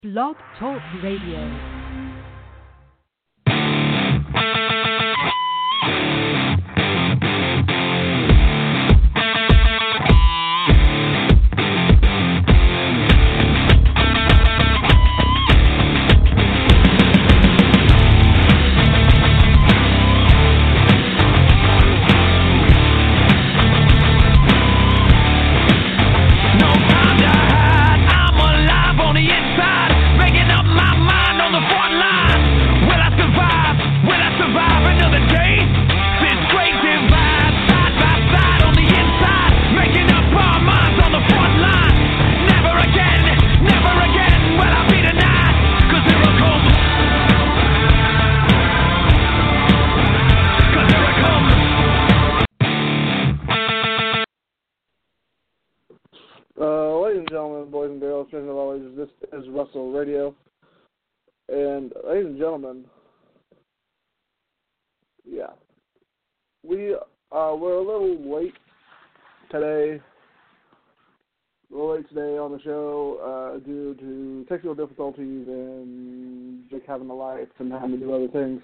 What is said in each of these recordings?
Blog Talk Radio. Ladies and gentlemen, boys and girls, friends of always, this is Russell Radio. And ladies and gentlemen, we're a little late today. On the show due to technical difficulties and Jake having a life and having to do other things.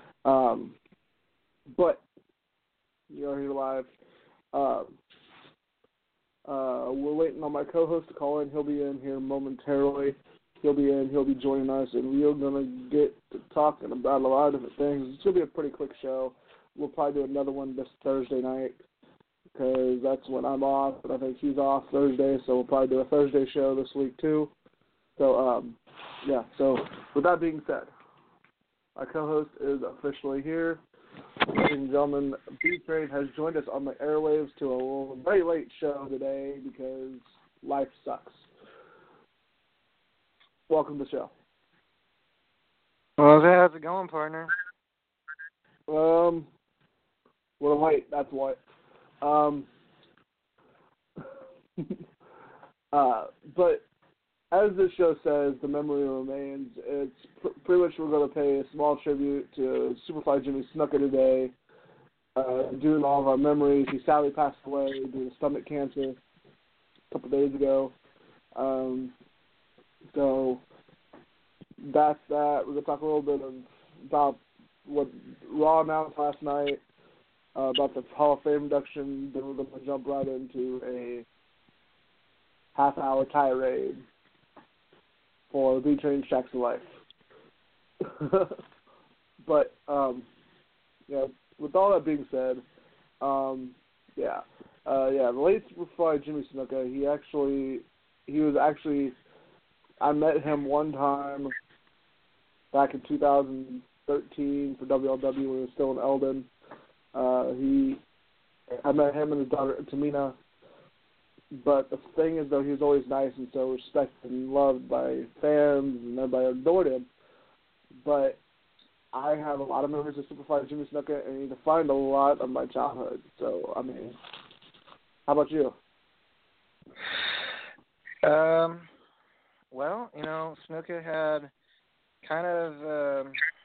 But you are here live. We're waiting on my co-host to call in. He'll be in here momentarily. He'll be joining us, and we're going to get to talking about a lot of different things. It's going to be a pretty quick show. We'll probably do another one this Thursday night because that's when I'm off, and I think he's off Thursday, so we'll probably do a Thursday show this week too. So, so with that being said, my co-host is officially here. Ladies and gentlemen, B-Train has joined us on the airwaves to a very late show today because life sucks. Welcome to the show. Well, how's it going, partner? We're late, that's what. But as this show says, the memory remains. It's pretty much we're going to pay a small tribute to Superfly Jimmy Snuka today, doing all of our memories. He sadly passed away due to stomach cancer a couple days ago. So that's that. We're going to talk a little bit about what Raw announced last night, about the Hall of Fame induction. Then we're going to jump right into a half-hour tirade for B-Train Shacks of Life. But, with all that being said, the late Superfly Jimmy Snuka, I met him one time back in 2013 for WLW when he was still in Eldon. I met him and his daughter, Tamina. But the thing is, though, he was always nice and so respected and loved by fans, and everybody adored him. But I have a lot of memories of Superfly Jimmy Snuka, and he defined a lot of my childhood. So, I mean, how about you? Well, Snuka had kind of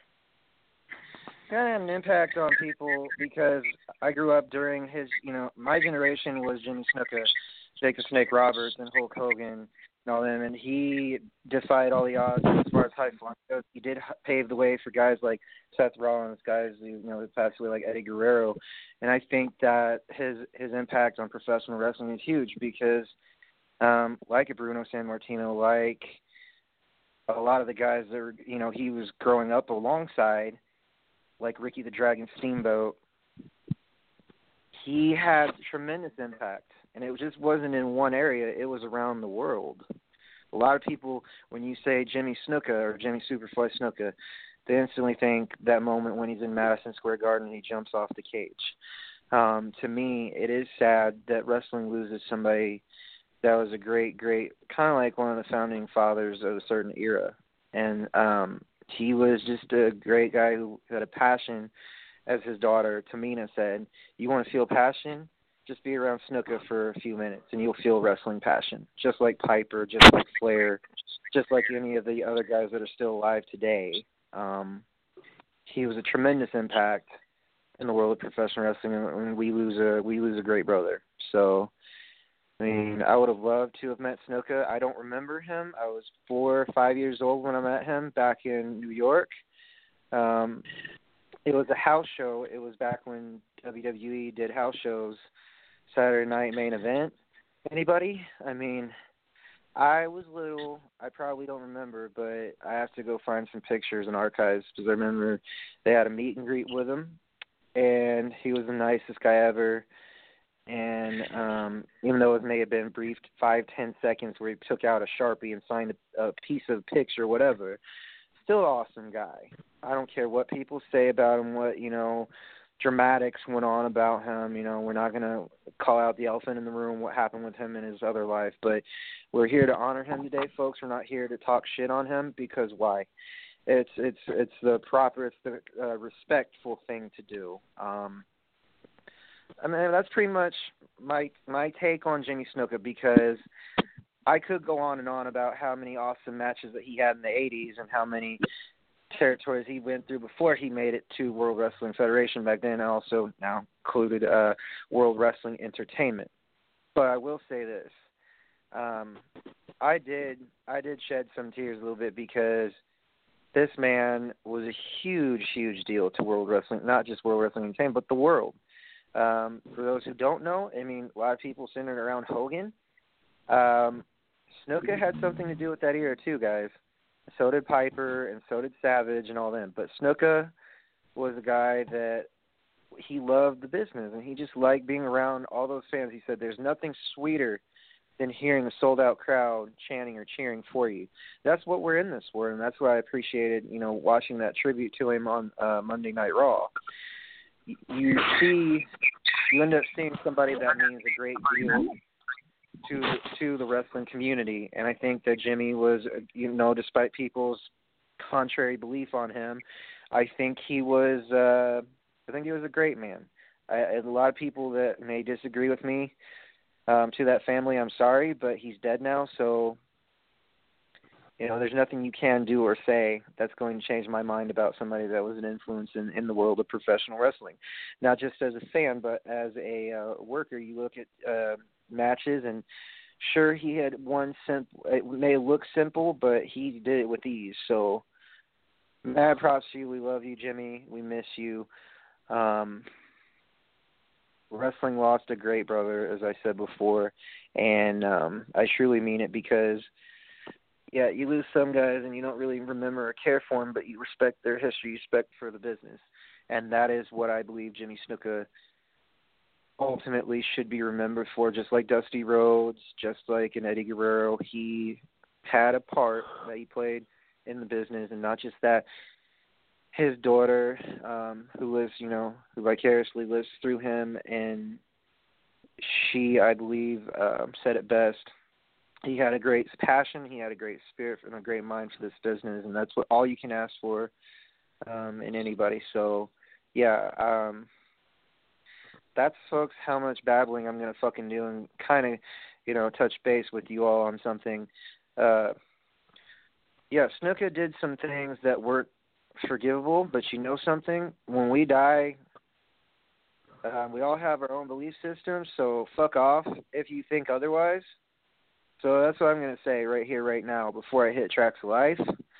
an impact on people because I grew up during his, my generation was Jimmy Snuka, Jake the Snake Roberts, and Hulk Hogan and all them, and he defied all the odds as far as high flying goes. He did pave the way for guys like Seth Rollins, guys who passed away like Eddie Guerrero, and I think that his impact on professional wrestling is huge because, like a Bruno Sammartino, like a lot of the guys that were, he was growing up alongside, like Ricky the Dragon Steamboat, he had tremendous impact. And it just wasn't in one area, it was around the world. A lot of people, when you say Jimmy Snuka or Jimmy Superfly Snuka, they instantly think that moment when he's in Madison Square Garden and he jumps off the cage. To me, it is sad that wrestling loses somebody that was a great, kind of like one of the founding fathers of a certain era. And he was just a great guy who had a passion, as his daughter Tamina said. You want to feel passion? Just be around Snuka for a few minutes, and you'll feel wrestling passion. Just like Piper, just like Flair, just like any of the other guys that are still alive today. He was a tremendous impact in the world of professional wrestling, and we lose a great brother. So, I mean, I would have loved to have met Snuka. I don't remember him. I was 4 or 5 years old when I met him back in New York. It was a house show. It was back when WWE did house shows, Saturday Night Main Event. Anybody? I mean, I was little. I probably don't remember, but I have to go find some pictures and archives because I remember they had a meet and greet with him, and he was the nicest guy ever. And even though it may have been briefed 5-10 seconds where he took out a Sharpie and signed a piece of picture, whatever, still an awesome guy. I don't care what people say about him, what, dramatics went on about him. We're not going to call out the elephant in the room, what happened with him in his other life. But we're here to honor him today, folks. We're not here to talk shit on him because why? It's the proper, it's the respectful thing to do. I mean, that's pretty much my take on Jimmy Snuka, because I could go on and on about how many awesome matches that he had in the 80s and how many territories he went through before he made it to World Wrestling Federation back then. I also now included World Wrestling Entertainment. But I will say this. I did shed some tears a little bit because this man was a huge, huge deal to World Wrestling, not just World Wrestling Entertainment, but the world. For those who don't know, I mean, a lot of people centered around Hogan. Snuka had something to do with that era too, guys. So did Piper, and so did Savage, and all them. But Snuka was a guy that he loved the business, and he just liked being around all those fans. He said, "There's nothing sweeter than hearing a sold-out crowd chanting or cheering for you." That's what we're in this for, and that's why I appreciated, watching that tribute to him on Monday Night Raw. You end up seeing somebody that means a great deal to the wrestling community, and I think that Jimmy was, despite people's contrary belief on him, I think he was a great man. A lot of people that may disagree with me, to that family, I'm sorry, but he's dead now, so there's nothing you can do or say that's going to change my mind about somebody that was an influence in the world of professional wrestling. Not just as a fan, but as a worker. You look at matches, and sure, he had one simple. It may look simple, but he did it with ease. So, mad props to you. We love you, Jimmy. We miss you. Wrestling lost a great brother, as I said before, and I truly mean it because, yeah, you lose some guys and you don't really remember or care for them, but you respect their history, you respect for the business, and that is what I believe Jimmy Snuka ultimately should be remembered for. Just like Dusty Rhodes, just like an Eddie Guerrero, he had a part that he played in the business, and not just that. His daughter, who lives, who vicariously lives through him, and she, I believe, said it best. He had a great passion, he had a great spirit, and a great mind for this business, and that's what all you can ask for in anybody. So, yeah, that's, folks, how much babbling I'm going to fucking do and kind of, touch base with you all on something. Yeah, Snuka did some things that weren't forgivable, but you know something? When we die, we all have our own belief systems, so fuck off if you think otherwise. So that's what I'm going to say right here, right now, before I hit Tracks of Life.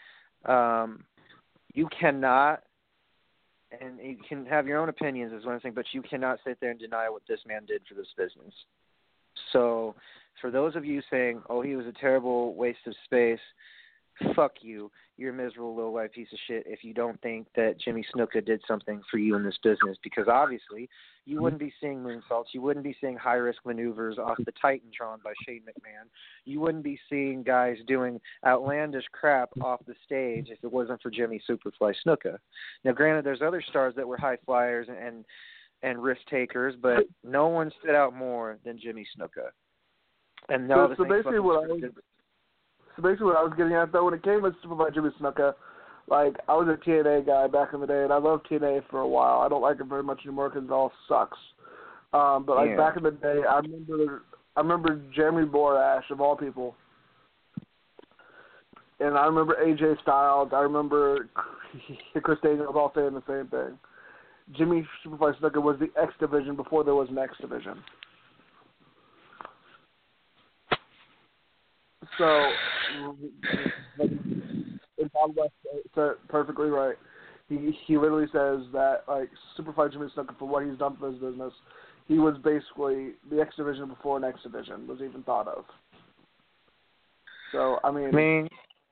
You cannot, and you can have your own opinions is one thing, but you cannot sit there and deny what this man did for this business. So for those of you saying, oh, he was a terrible waste of space, fuck you. You're a miserable little white piece of shit if you don't think that Jimmy Snuka did something for you in this business, because obviously you wouldn't be seeing moonsaults. You wouldn't be seeing high-risk maneuvers off the Titantron by Shane McMahon. You wouldn't be seeing guys doing outlandish crap off the stage if it wasn't for Jimmy Superfly Snuka. Now, granted, there's other stars that were high flyers and risk takers, but no one stood out more than Jimmy Snuka. And no, so basically what I was getting at, though, when it came to Superfly Jimmy Snuka, like, I was a TNA guy back in the day, and I loved TNA for a while. I don't like it very much anymore because it all sucks. But, like, back in the day, I remember Jeremy Borash, of all people. And I remember AJ Styles. I remember Chris Daniels all saying the same thing. Jimmy Superfly Snuka was the X Division before there was an X Division. So, in Bob West said it perfectly right. He literally says that, like, Superfly Jimmy Snuka, for what he's done for his business, he was basically the X Division before an X Division was even thought of. So, I mean,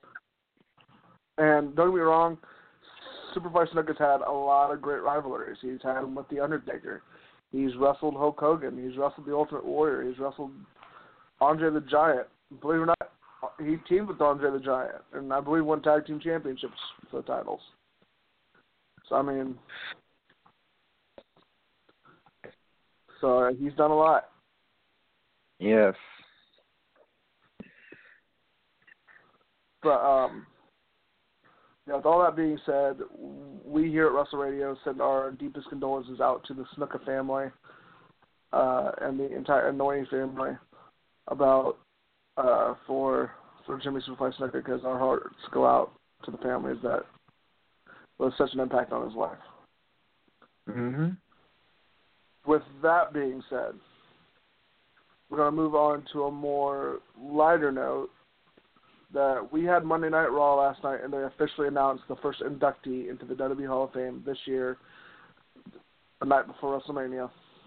and don't get me wrong, Superfly Snuka's had a lot of great rivalries. He's had them with The Undertaker. He's wrestled Hulk Hogan. He's wrestled The Ultimate Warrior. He's wrestled Andre the Giant. Believe it or not, he teamed with Andre the Giant, and I believe won tag team championships for the titles. So, I mean, he's done a lot. Yes. But, with all that being said, we here at Wrestle Radio send our deepest condolences out to the Snuka family and the entire Annoying family about for Jimmy Superfly Snuka, because our hearts go out to the families that was such an impact on his life. Mm-hmm. With that being said, we're going to move on to a more lighter note. That we had Monday Night Raw last night, and they officially announced the first inductee into the WWE Hall of Fame this year, the night before WrestleMania.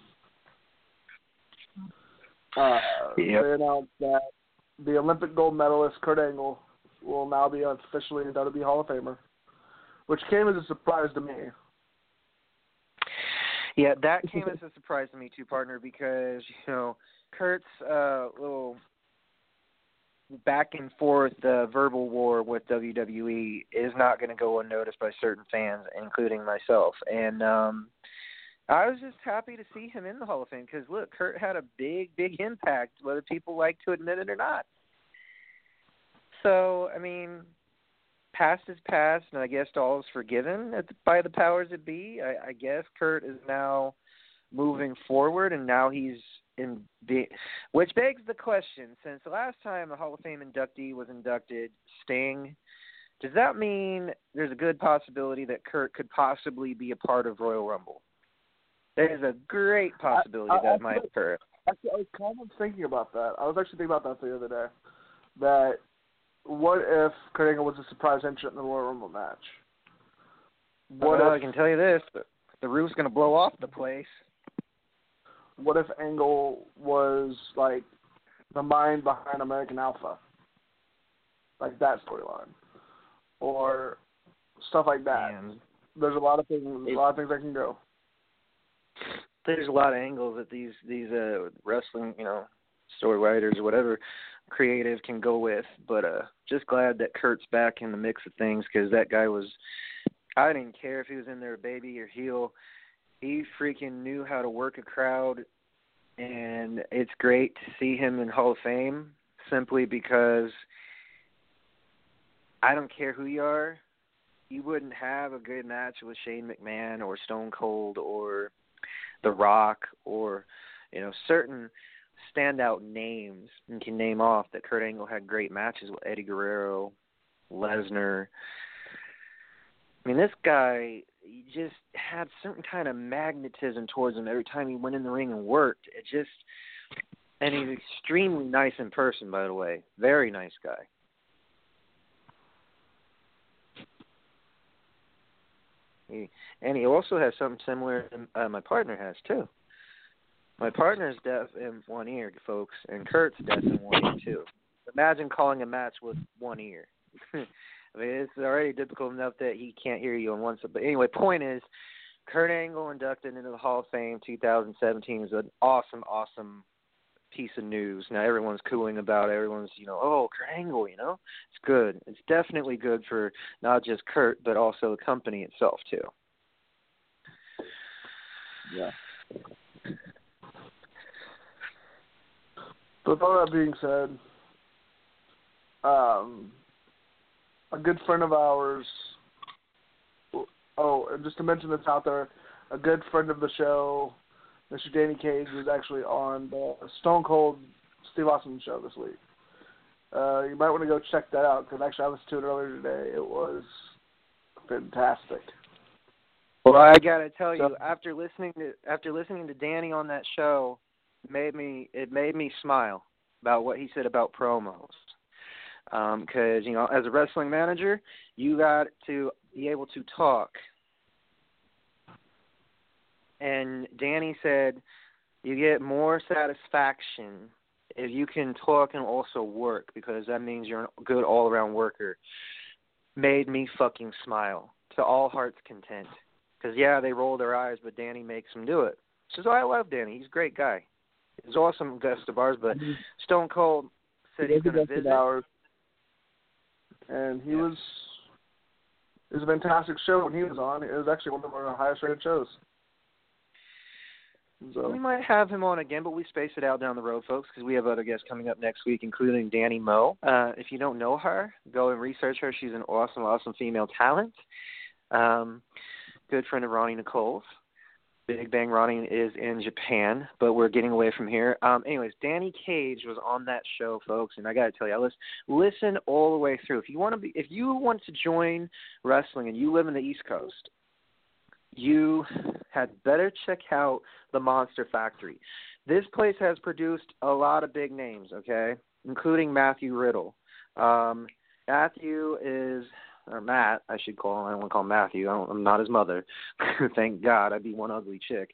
They announced that the Olympic gold medalist Kurt Angle will now be officially a WWE Hall of Famer, which came as a surprise to me. Yeah, that came as a surprise to me too, partner, because, Kurt's little back and forth verbal war with WWE is not going to go unnoticed by certain fans, including myself. And I was just happy to see him in the Hall of Fame because, look, Kurt had a big, big impact, whether people like to admit it or not. So, I mean, past is past, and I guess all is forgiven by the powers that be. I guess Kurt is now moving forward, and now he's which begs the question, since the last time a Hall of Fame inductee was inducted, Sting, does that mean there's a good possibility that Kurt could possibly be a part of Royal Rumble? There's a great possibility that might occur. Actually, I was kind of thinking about that. I was actually thinking about that the other day. That what if Kurt Angle was a surprise entrant in the Royal Rumble match? I can tell you this, the roof's going to blow off the place. What if Angle was, like, the mind behind American Alpha? Like that storyline. Or stuff like that. Man. There's a lot of things that can go. There's a lot of angles that these wrestling, story writers or whatever creative can go with. But just glad that Kurt's back in the mix of things, because that guy was, I didn't care if he was in there baby or heel. He freaking knew how to work a crowd, and it's great to see him in Hall of Fame simply because I don't care who you are. You wouldn't have a good match with Shane McMahon or Stone Cold or The Rock or, certain standout names you can name off that Kurt Angle had great matches with. Eddie Guerrero, Lesnar. I mean, this guy, he just had certain kind of magnetism towards him every time he went in the ring and worked. And he's extremely nice in person, by the way. Very nice guy. He also has something similar my partner has, too. My partner's deaf in one ear, folks, and Kurt's deaf in one ear, too. Imagine calling a match with one ear. I mean, it's already difficult enough that he can't hear you on one side. But anyway, point is, Kurt Angle inducted into the Hall of Fame 2017 is an awesome, awesome piece of news. Now everyone's cooing about it. Everyone's, oh, Kurt Angle, It's good. It's definitely good for not just Kurt, but also the company itself, too. Yeah. With all that being said, a good friend of ours, and just to mention this out there, a good friend of the show, Mr. Danny Cage, was actually on the Stone Cold Steve Austin show this week. You might want to go check that out, because actually I listened to it earlier today. It was fantastic. Well, I gotta tell you, after listening to Danny on that show, it made me smile about what he said about promos. Because, you know, as a wrestling manager, you got to be able to talk. And Danny said you get more satisfaction if you can talk and also work, because that means you're a good all-around worker. Made me fucking smile to all heart's content. Because, yeah, they roll their eyes, but Danny makes them do it. So I love Danny. He's a great guy. He's awesome guest of ours, but Stone Cold said he's going to visit. And it was a fantastic show when he was on. It was actually one of our highest-rated shows. So. We might have him on again, but we space it out down the road, folks, because we have other guests coming up next week, including Danny Moe. If you don't know her, go and research her. She's an awesome, awesome female talent. Good friend of Ronnie Nicole's. Big Bang Ronnie is in Japan, but we're getting away from here. Anyways, Danny Cage was on that show, folks, and I got to tell you, listen all the way through. If you want to join wrestling and you live in the East Coast, you had better check out the Monster Factory. This place has produced a lot of big names, okay, including Matthew Riddle. Matthew is, or Matt, I should call him. I don't want to call him Matthew. I'm not his mother. Thank God. I'd be one ugly chick.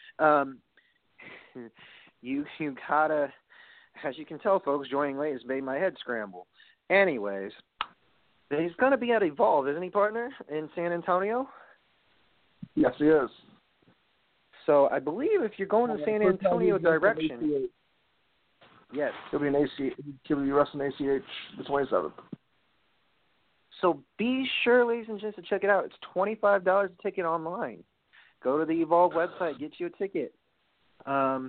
You gotta, as you can tell, folks, joining late has made my head scramble. Anyways, he's going to be at Evolve, isn't he, partner, in San Antonio? Yes, he is. So I believe if you're going to San Antonio direction, yes. He'll be wrestling ACH the 27th. So be sure, ladies and gents, to check it out. It's $25 a ticket online. Go to the Evolve website, get you a ticket. Also,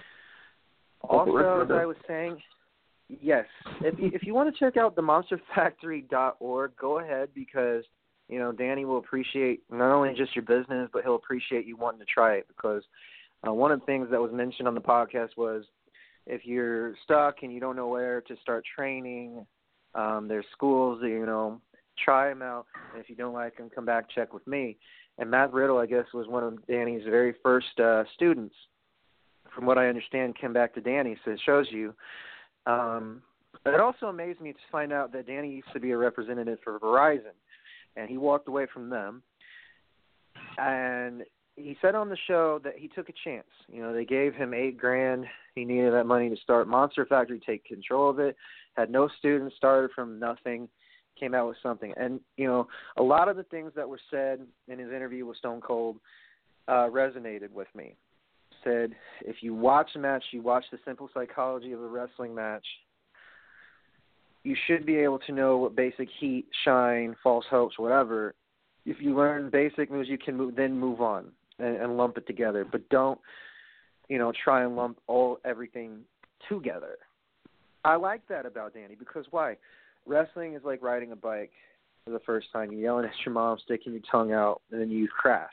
as I was saying, yes, if you want to check out themonsterfactory.org, go ahead, because you know Danny will appreciate not only just your business, but he'll appreciate you wanting to try it, because one of the things that was mentioned on the podcast was if you're stuck and you don't know where to start training, there's schools that, you know, try them out, and if you don't like them, come back, check with me. And Matt Riddle, I guess, was one of Danny's very first students. From what I understand, came back to Danny, so it shows you. But it also amazed me to find out that Danny used to be a representative for Verizon, and he walked away from them. And he said on the show that he took a chance. You know, they gave him $8,000. He needed that money to start Monster Factory, take control of it. Had no students, started from nothing, came out with something. And, you know, a lot of the things that were said in his interview with Stone Cold resonated with me. Said, if you watch a match, you watch the simple psychology of a wrestling match, you should be able to know what basic heat, shine, false hopes, whatever. If you learn basic moves, you can then move on and lump it together. But don't, you know, try and lump everything together. I like that about Danny, because why? Wrestling is like riding a bike for the first time. You're yelling at your mom, sticking your tongue out, and then you crash.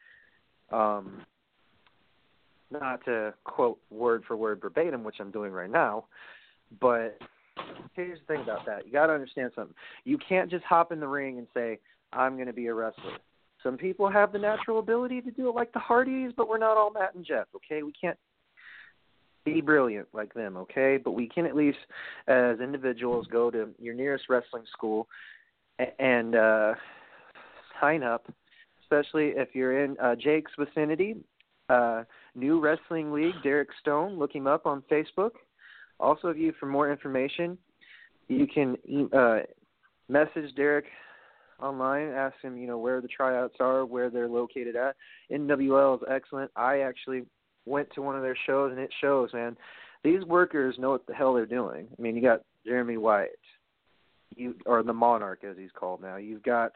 Not to quote word for word verbatim, which I'm doing right now, but here's the thing about that. You got to understand something. You can't just hop in the ring and say, I'm going to be a wrestler. Some people have the natural ability to do it like the Hardys, but we're not all Matt and Jeff, okay? We can't be brilliant like them, okay? But we can at least, as individuals, go to your nearest wrestling school and sign up, especially if you're in Jake's vicinity. New Wrestling League, Derek Stone. Look him up on Facebook. Also, if you, for more information, you can message Derek online, ask him, you know, where the tryouts are, where they're located at. NWL is excellent. I actually went to one of their shows, and it shows, man. These workers know what the hell they're doing. I mean, you got Jeremy Wyatt, or the Monarch, as he's called now. You've got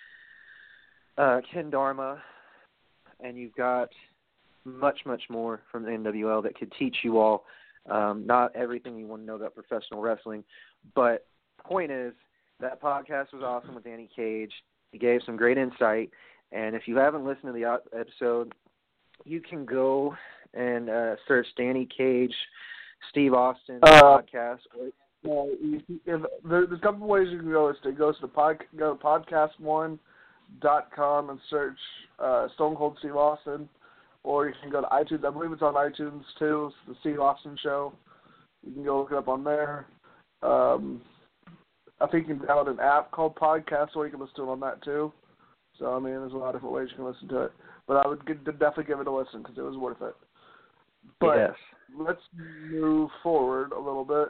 Ken Dharma, and you've got much, much more from the NWL that could teach you all not everything you want to know about professional wrestling. But point is, that podcast was awesome with Danny Cage. He gave some great insight. And if you haven't listened to the episode, you can go and search Danny Cage, Steve Austin podcast. There's a couple ways you can go. Go to podcast1.com and search Stone Cold Steve Austin, or you can go to iTunes. I believe it's on iTunes too. It's the Steve Austin Show. You can go look it up on there. I think you can download an app called Podcast, or you can listen to it on that too. So, I mean, there's a lot of different ways you can listen to it. But I would definitely give it a listen because it was worth it. But yes. Let's move forward a little bit.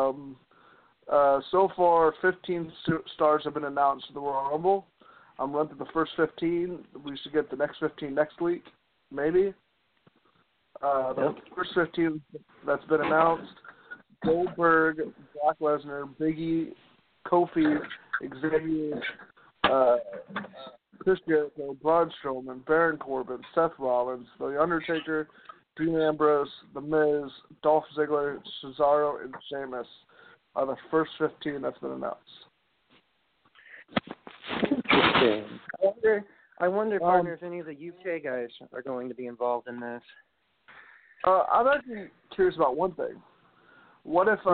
So far, 15 stars have been announced for the Royal Rumble. I'm running through the first 15. We should get the next 15 next week, maybe. The first 15 that's been announced: Goldberg, Brock Lesnar, Big E, Kofi, Xavier, Chris Jericho, Braun Strowman, Baron Corbin, Seth Rollins, The Undertaker, Dean Ambrose, The Miz, Dolph Ziggler, Cesaro, and Sheamus are the first 15 that's been announced. Interesting. I wonder, partner, if any of the UK guys are going to be involved in this. I'm actually curious about one thing. What if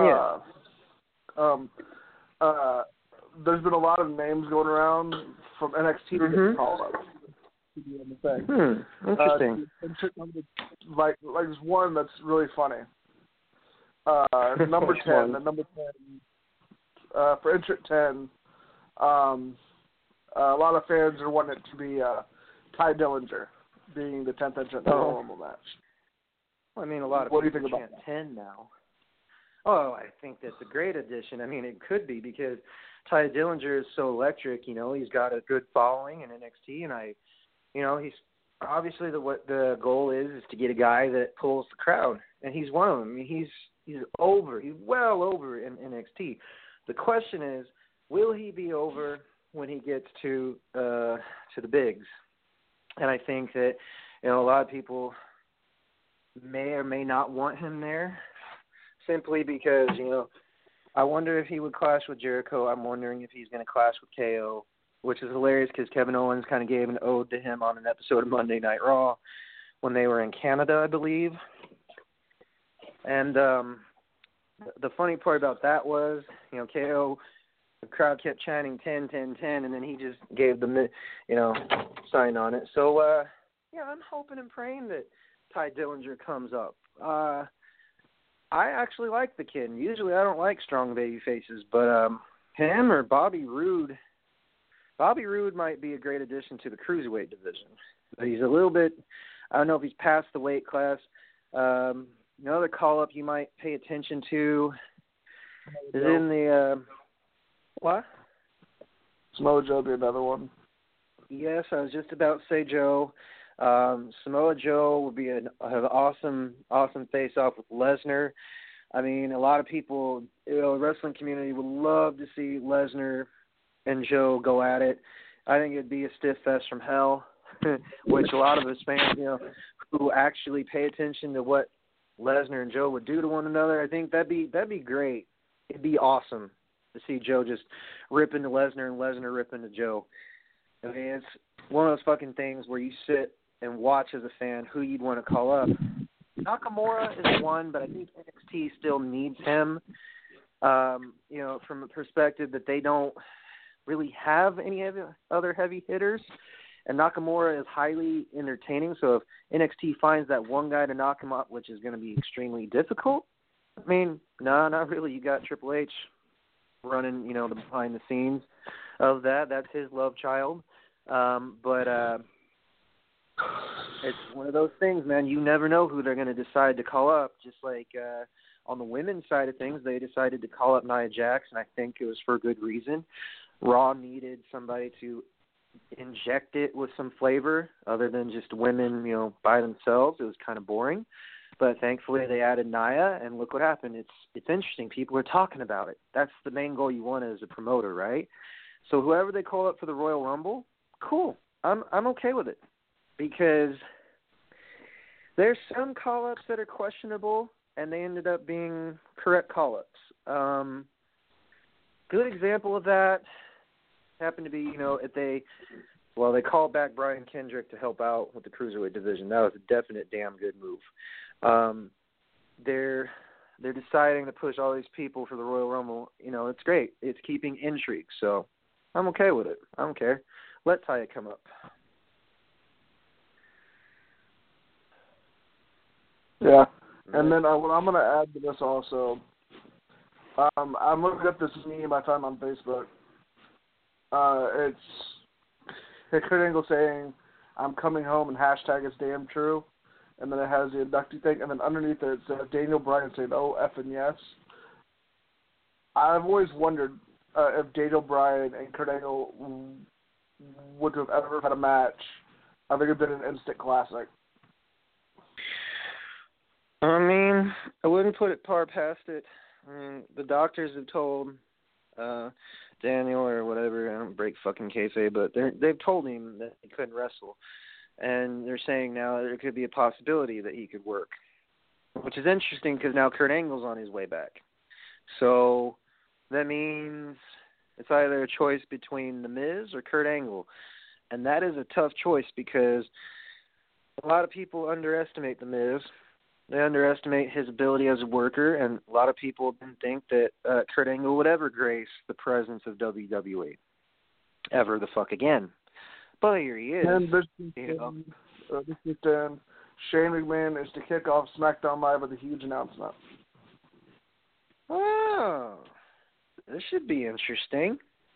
there's been a lot of names going around from NXT to get called up to be on the thing. Interesting. Like there's one that's really funny. Number 10, for entrant 10, a lot of fans are wanting it to be Ty Dillinger being the 10th entrant in the Royal Rumble match. Well, I mean, a lot of people chant 10 now. Oh, I think that's a great addition. I mean, it could be because Ty Dillinger is so electric. You know, he's got a good following in NXT, and he's obviously what the goal is to get a guy that pulls the crowd, and he's one of them. I mean, he's over. He's well over in NXT. The question is, will he be over when he gets to the bigs? And I think that a lot of people may or may not want him there, simply because I wonder if he would clash with Jericho. I'm wondering if he's going to clash with KO, which is hilarious because Kevin Owens kind of gave an ode to him on an episode of Monday Night Raw when they were in Canada, I believe. And the funny part about that was, KO, the crowd kept chanting 10, 10, 10, and then he just gave the, sign on it. So, I'm hoping and praying that Ty Dillinger comes up. I actually like the kid. Usually I don't like strong baby faces, but him or Bobby Roode. Bobby Roode might be a great addition to the cruiserweight division. But he's a little bit, I don't know if he's past the weight class. Another call-up you might pay attention to is in the, what? Samoa Joe be another one. Yes, I was just about to say Joe. Samoa Joe would be an awesome face-off with Lesnar. I mean, a lot of people, the wrestling community would love to see Lesnar and Joe go at it. I think it'd be a stiff fest from hell, which a lot of us fans, who actually pay attention to what Lesnar and Joe would do to one another, I think that'd be great. It'd be awesome to see Joe just rip into Lesnar and Lesnar rip into Joe. I mean, it's one of those fucking things where you sit and watch as a fan who you'd want to call up. Nakamura is one, but I think NXT still needs him, from a perspective that they don't really have any other heavy hitters. And Nakamura is highly entertaining, so if NXT finds that one guy to knock him up, which is going to be extremely difficult, I mean, no, not really. You got Triple H running, the behind the scenes of that. That's his love child. But it's one of those things, man. You never know who they're going to decide to call up. Just like on the women's side of things, they decided to call up Nia Jax, and I think it was for good reason. Raw needed somebody to inject it with some flavor other than just women, by themselves. It was kind of boring. But thankfully they added Nia, and look what happened. It's interesting. People are talking about it. That's the main goal you want as a promoter, right? So whoever they call up for the Royal Rumble, cool. I'm okay with it because there's some call-ups that are questionable, and they ended up being correct call-ups. Good example of that happened to be, they called back Brian Kendrick to help out with the Cruiserweight division. That was a definite damn good move. They're deciding to push all these people for the Royal Rumble. It's great. It's keeping intrigue, so I'm okay with it. I don't care. Let Taya come up. Yeah, and then what I'm going to add to this also, I'm looking at this meme I found on Facebook. It's Kurt Angle saying, "I'm coming home," and hashtag it's damn true. And then it has the inductee thing, and then underneath it says Daniel Bryan saying, "Oh, effing yes." I've always wondered if Daniel Bryan and Kurt Angle would have ever had a match. I think it'd been an instant classic. I mean, I wouldn't put it far past it. I mean, the doctors have told Daniel or whatever, I don't break fucking kayfabe, but they've told him that he couldn't wrestle. And they're saying now that there could be a possibility that he could work, which is interesting because now Kurt Angle's on his way back. So that means it's either a choice between The Miz or Kurt Angle. And that is a tough choice because a lot of people underestimate The Miz. They underestimate his ability as a worker, and a lot of people didn't think that Kurt Angle would ever grace the presence of WWE ever the fuck again. But here he is. And this weekend, Shane McMahon is to kick off SmackDown Live with a huge announcement. Oh, this should be interesting.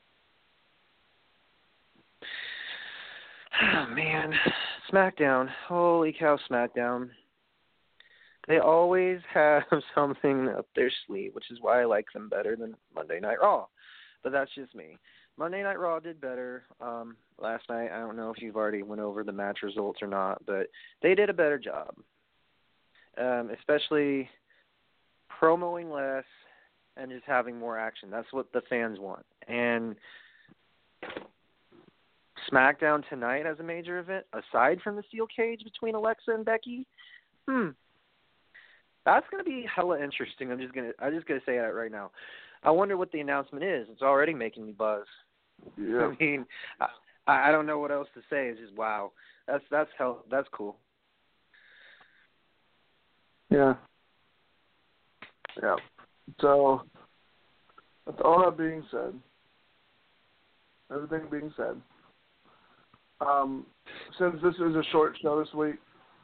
Oh, man. SmackDown. Holy cow, SmackDown. They always have something up their sleeve, which is why I like them better than Monday Night Raw. But that's just me. Monday Night Raw did better last night. I don't know if you've already went over the match results or not, but they did a better job, especially promoing less and just having more action. That's what the fans want. And SmackDown tonight as a major event, aside from the steel cage between Alexa and Becky, that's going to be hella interesting. I'm just gonna say that right now. I wonder what the announcement is. It's already making me buzz. Yeah. I mean, I don't know what else to say. It's just wow. That's cool. Yeah. Yeah. So, with all that being said, everything being said, since this is a short show this week,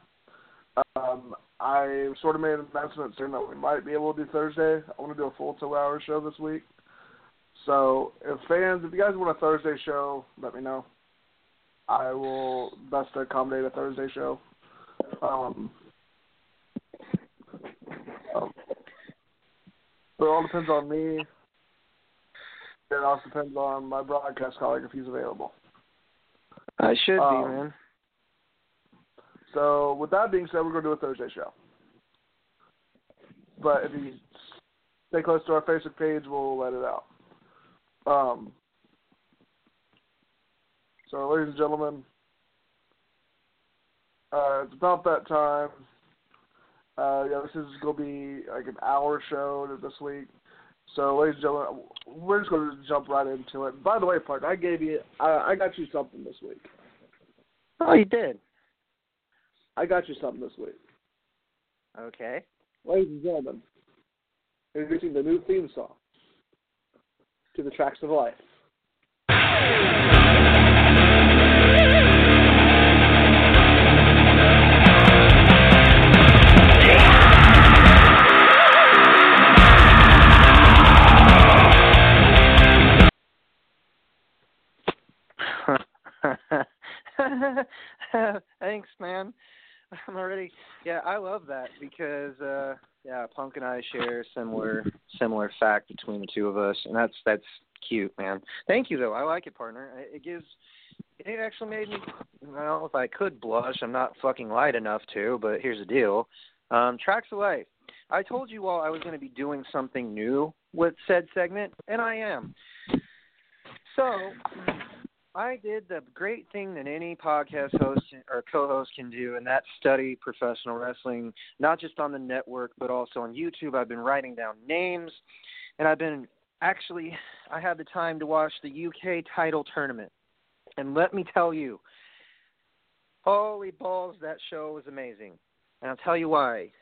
I sort of made an announcement saying that we might be able to do Thursday. I want to do a full 2-hour show this week. So, if you guys want a Thursday show, let me know. I will best accommodate a Thursday show. But it all depends on me. It also depends on my broadcast colleague if he's available. I should be, man. So, with that being said, we're going to do a Thursday show. But if you stay close to our Facebook page, we'll let it out. So, ladies and gentlemen, it's about that time. This is going to be like an hour show this week. So, ladies and gentlemen, we're just going to jump right into it. By the way, partner, I got you something this week. Oh, you did? I got you something this week. Okay. Ladies and gentlemen, introducing the new theme song to the Tracks of Life. Thanks, man. I'm already. Yeah, I love that because Punk and I share similar fact between the two of us, and that's cute, man. Thank you, though. I like it, partner. It actually made me. Well, if I could blush, I'm not fucking light enough to. But here's the deal. Tracks of Life. I told you all I was going to be doing something new with said segment, and I am. So I did the great thing that any podcast host or co-host can do, and that's study professional wrestling, not just on the network, but also on YouTube. I've been writing down names, and I had the time to watch the UK title tournament. And let me tell you, holy balls, that show was amazing. And I'll tell you why.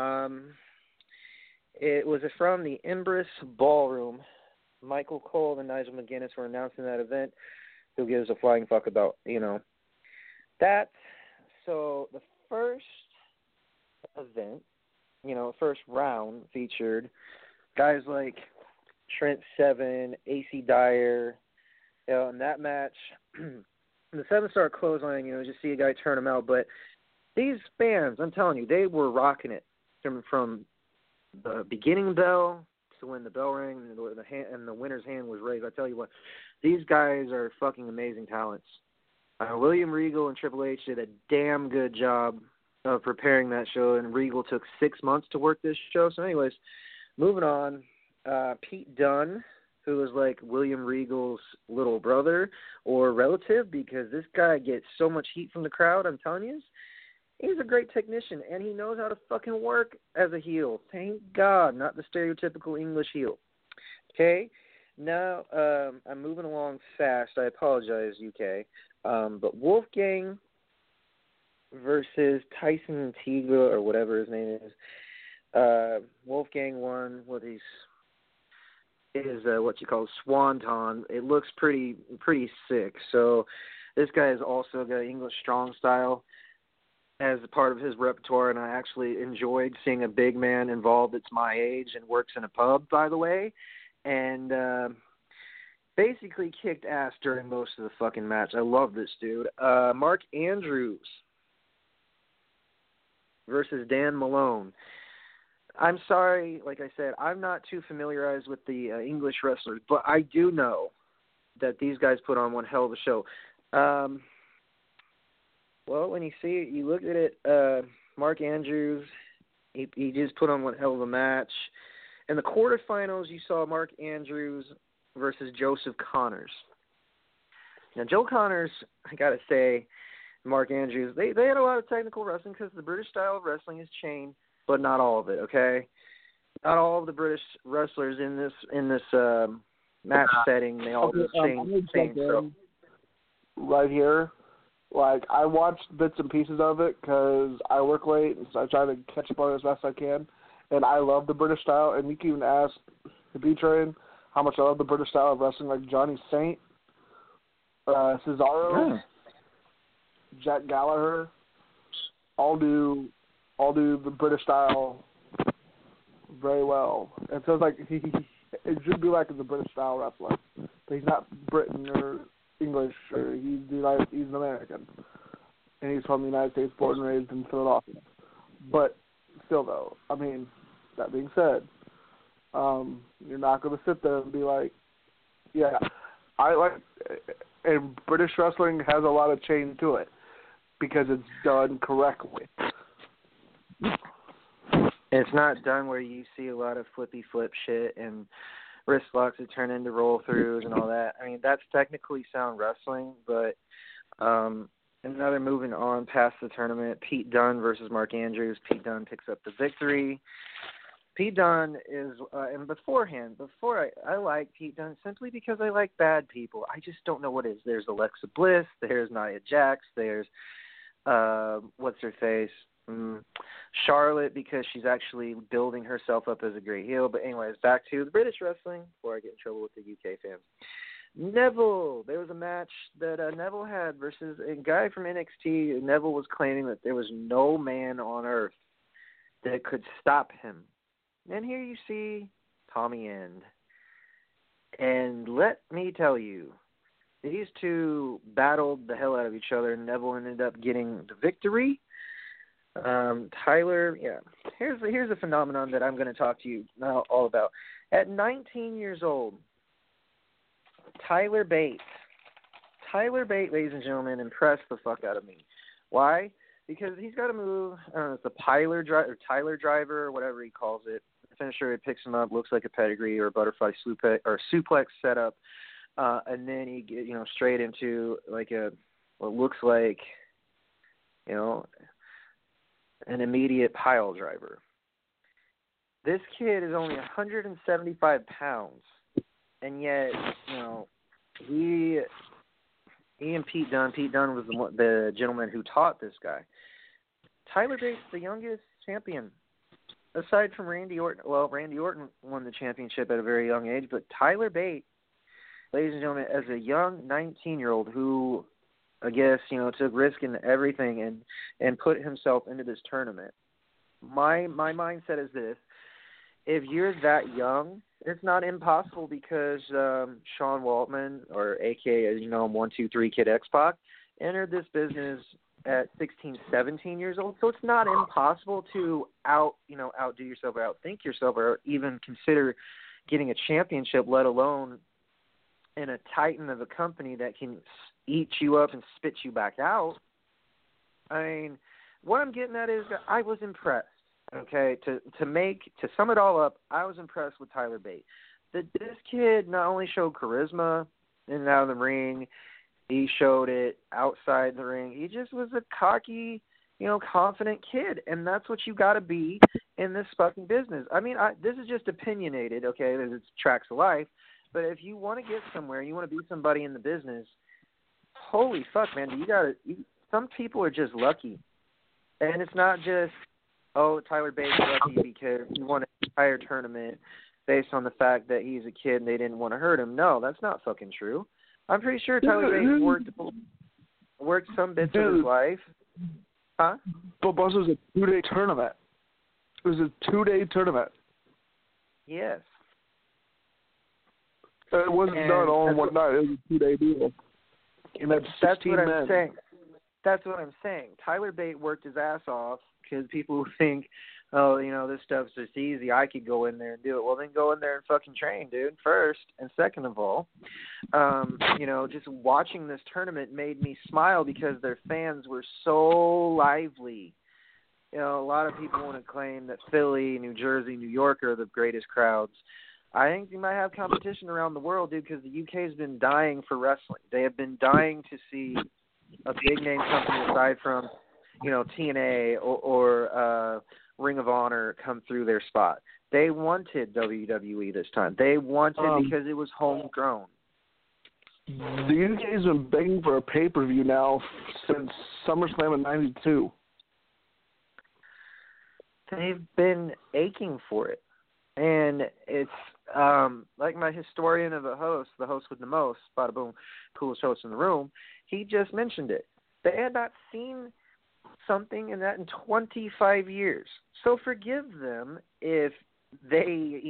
It was from the Empress Ballroom. Michael Cole and Nigel McGuinness were announcing that event. Who gives a flying fuck about, that. So the first event, first round featured guys like Trent Seven, AC Dyer. You know, in that match, the 7-star clothesline, you know, just see a guy turn him out. But these fans, I'm telling you, they were rocking it from the beginning bell to when the bell rang and the winner's hand was raised. I tell you what, these guys are fucking amazing talents. William Regal and Triple H did a damn good job of preparing that show, and Regal took 6 months to work this show. So anyways, moving on, Pete Dunne, who is like William Regal's little brother or relative, because this guy gets so much heat from the crowd, I'm telling you. He's a great technician, and he knows how to fucking work as a heel. Thank God, not the stereotypical English heel. Okay? Now, I'm moving along fast. I apologize, UK. But Wolfgang versus Tyson Teague, or whatever his name is. Wolfgang won with his what you call swanton. It looks pretty sick. So this guy has also got English strong style as a part of his repertoire, and I actually enjoyed seeing a big man involved that's my age and works in a pub, by the way, and basically kicked ass during most of the fucking match. I love this dude. Mark Andrews versus Dan Malone. I'm sorry, like I said, I'm not too familiarized with the English wrestlers, but I do know that these guys put on one hell of a show. Well, when you see it, you look at it, Mark Andrews, he just put on one hell of a match. In the quarterfinals, you saw Mark Andrews versus Joseph Connors. Now, Joe Connors, I got to say, Mark Andrews, they had a lot of technical wrestling because the British style of wrestling is chain, but not all of it, okay? Not all of the British wrestlers in this match setting, they all do chain. So. Right here. Like, I watched bits and pieces of it because I work late, and so I try to catch up on it as best I can. And I love the British style. And you can even ask the B-Train how much I love the British style of wrestling, like Johnny Saint, Cesaro, Jack Gallagher, all do the British style very well. And so it's like it should be like the British style wrestler, but he's not Britain or English, or he's an American, and he's from the United States, born and raised in Philadelphia. But still, though, I mean, that being said, you're not going to sit there and be like, yeah, I like, and British wrestling has a lot of chain to it because it's done correctly. It's not done where you see a lot of flippy flip shit and wrist locks that turn into roll throughs and all that. I mean, that's technically sound wrestling, but another moving on past the tournament, Pete Dunne versus Mark Andrews. Pete Dunne picks up the victory. Pete Dunne is, and before I like Pete Dunne simply because I like bad people. I just don't know what it is. There's Alexa Bliss, there's Nia Jax, there's, what's her face? Charlotte, because she's actually building herself up as a great heel. But anyways, back to the British wrestling before I get in trouble with the UK fans. Neville. There was a match that Neville had versus a guy from NXT. Neville was claiming that there was no man on earth that could stop him. And here you see Tommy End. And let me tell you, these two battled the hell out of each other, and Neville ended up getting the victory. Tyler, yeah. Here's a phenomenon that I'm going to talk to you now all about. At 19 years old, Tyler Bate, ladies and gentlemen, impressed the fuck out of me. Why? Because he's got a move. I don't know, it's a Tyler driver or whatever he calls it. The finisher, it picks him up, looks like a pedigree or a butterfly suplex setup, and then he get straight into like what looks like an immediate pile driver. This kid is only 175 pounds, and yet, he and Pete Dunne was the gentleman who taught this guy. Tyler Bate's the youngest champion, aside from Randy Orton. Well, Randy Orton won the championship at a very young age, but Tyler Bate, ladies and gentlemen, as a young 19-year-old who, I guess, took risk in everything and put himself into this tournament. My mindset is this: if you're that young It's not impossible because Sean Waltman, or AKA, as you know him, 123 Kid X-Pac, entered this business at 16, 17 years old. So it's not impossible to outdo yourself or outthink yourself or even consider getting a championship, let alone in a titan of a company that can eat you up and spit you back out. I mean, what I'm getting at is that I was impressed. Okay, to sum it all up, I was impressed with Tyler Bate. This kid not only showed charisma in and out of the ring, he showed it outside the ring. He just was a cocky, confident kid, and that's what you got to be in this fucking business. I mean, this is just opinionated, okay? It's tracks of life, but if you want to get somewhere, you want to be somebody in the business. Holy fuck, man! Some people are just lucky, and it's not just. Oh, Tyler Bate's lucky because he won an entire tournament based on the fact that he's a kid and they didn't want to hurt him. No, that's not fucking true. I'm pretty sure Tyler Bate worked some bits of his life. Huh? But Buzz was a 2-day tournament. It was a 2-day tournament. Yes. It wasn't done all in one night. It was a 2-day deal. And that's 16 men. I'm saying. That's what I'm saying. Tyler Bate worked his ass off. Because people think, oh, this stuff's just easy. I could go in there and do it. Well, then go in there and fucking train, dude, first. And second of all, just watching this tournament made me smile because their fans were so lively. A lot of people want to claim that Philly, New Jersey, New York are the greatest crowds. I think you might have competition around the world, dude, because the UK has been dying for wrestling. They have been dying to see a big-name company aside from TNA or Ring of Honor come through their spot. They wanted WWE this time. They wanted because it was homegrown. The UK's been begging for a pay-per-view now since SummerSlam in '92. They've been aching for it. And it's like my historian of a host, the host with the most, bada boom, coolest host in the room, he just mentioned it. They had not seen something in that in 25 years. So forgive them if they,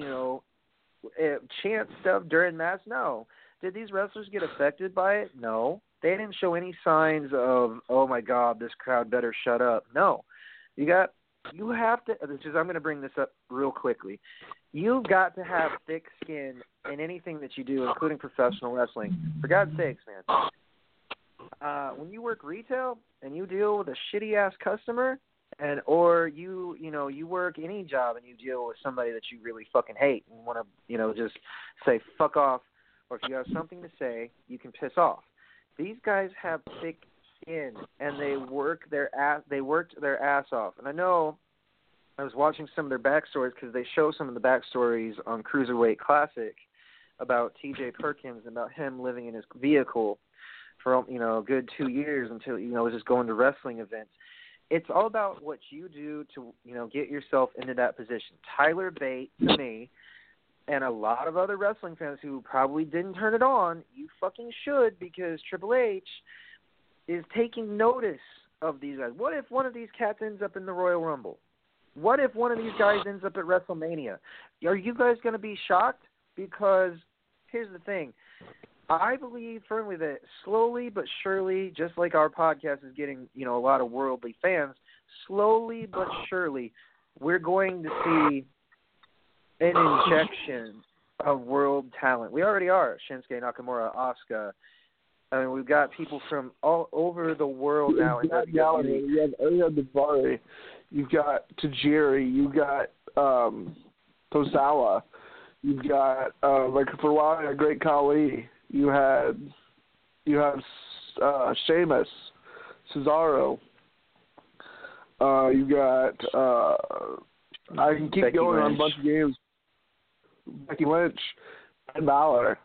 chant stuff during match. No. Did these wrestlers get affected by it? No. They didn't show any signs of, oh my God, this crowd better shut up. No. You have to, I'm going to bring this up real quickly. You've got to have thick skin in anything that you do, including professional wrestling. For God's sakes, man. When you work retail and you deal with a shitty ass customer, or you work any job and you deal with somebody that you really fucking hate and want to just say fuck off, or if you have something to say, you can piss off. These guys have thick skin and they worked their ass off. And I know I was watching some of their backstories because they show some of the backstories on Cruiserweight Classic about T.J. Perkins and about him living in his vehicle for a good 2 years until was just going to wrestling events. It's all about what you do to get yourself into that position. Tyler Bate, to me, and a lot of other wrestling fans who probably didn't turn it on, you fucking should, because Triple H is taking notice of these guys. What if one of these cats ends up in the Royal Rumble? What if one of these guys ends up at WrestleMania? Are you guys going to be shocked? Because here's the thing. I believe firmly that slowly but surely, just like our podcast is getting, a lot of worldly fans, slowly but surely, we're going to see an injection of world talent. We already are. Shinsuke Nakamura, Asuka. I mean, we've got people from all over the world now. You have Gallagher, you have Ariya Daivari, you've got Tajiri, you've got Tozawa, you've got for a while you had Great Khali. You have Sheamus, Cesaro. You got I can keep Becky going Lynch. on a bunch of games. Becky Lynch and Balor.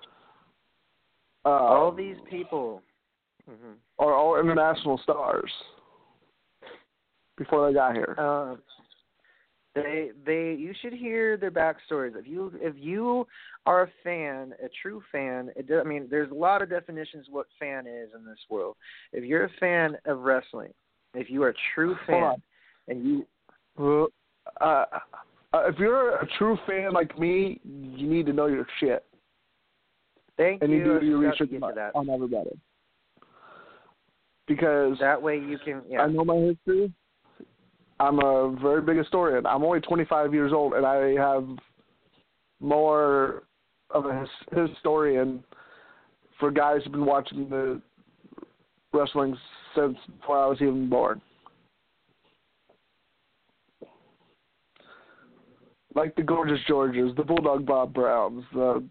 All these people are all international stars before they got here. You should hear their backstories. If you are a fan, a true fan, there's a lot of definitions of what fan is in this world. If you're a fan of wrestling, if you are a true fan, and you if you're a true fan like me, you need to know your shit. Thank and you. you do your research that. on everybody. Because that way you can, I know my history. I'm a very big historian. I'm only 25 years old, and I have more of a historian for guys who've been watching the wrestling since before I was even born. Like the Gorgeous Georges, the Bulldog Bob Browns, the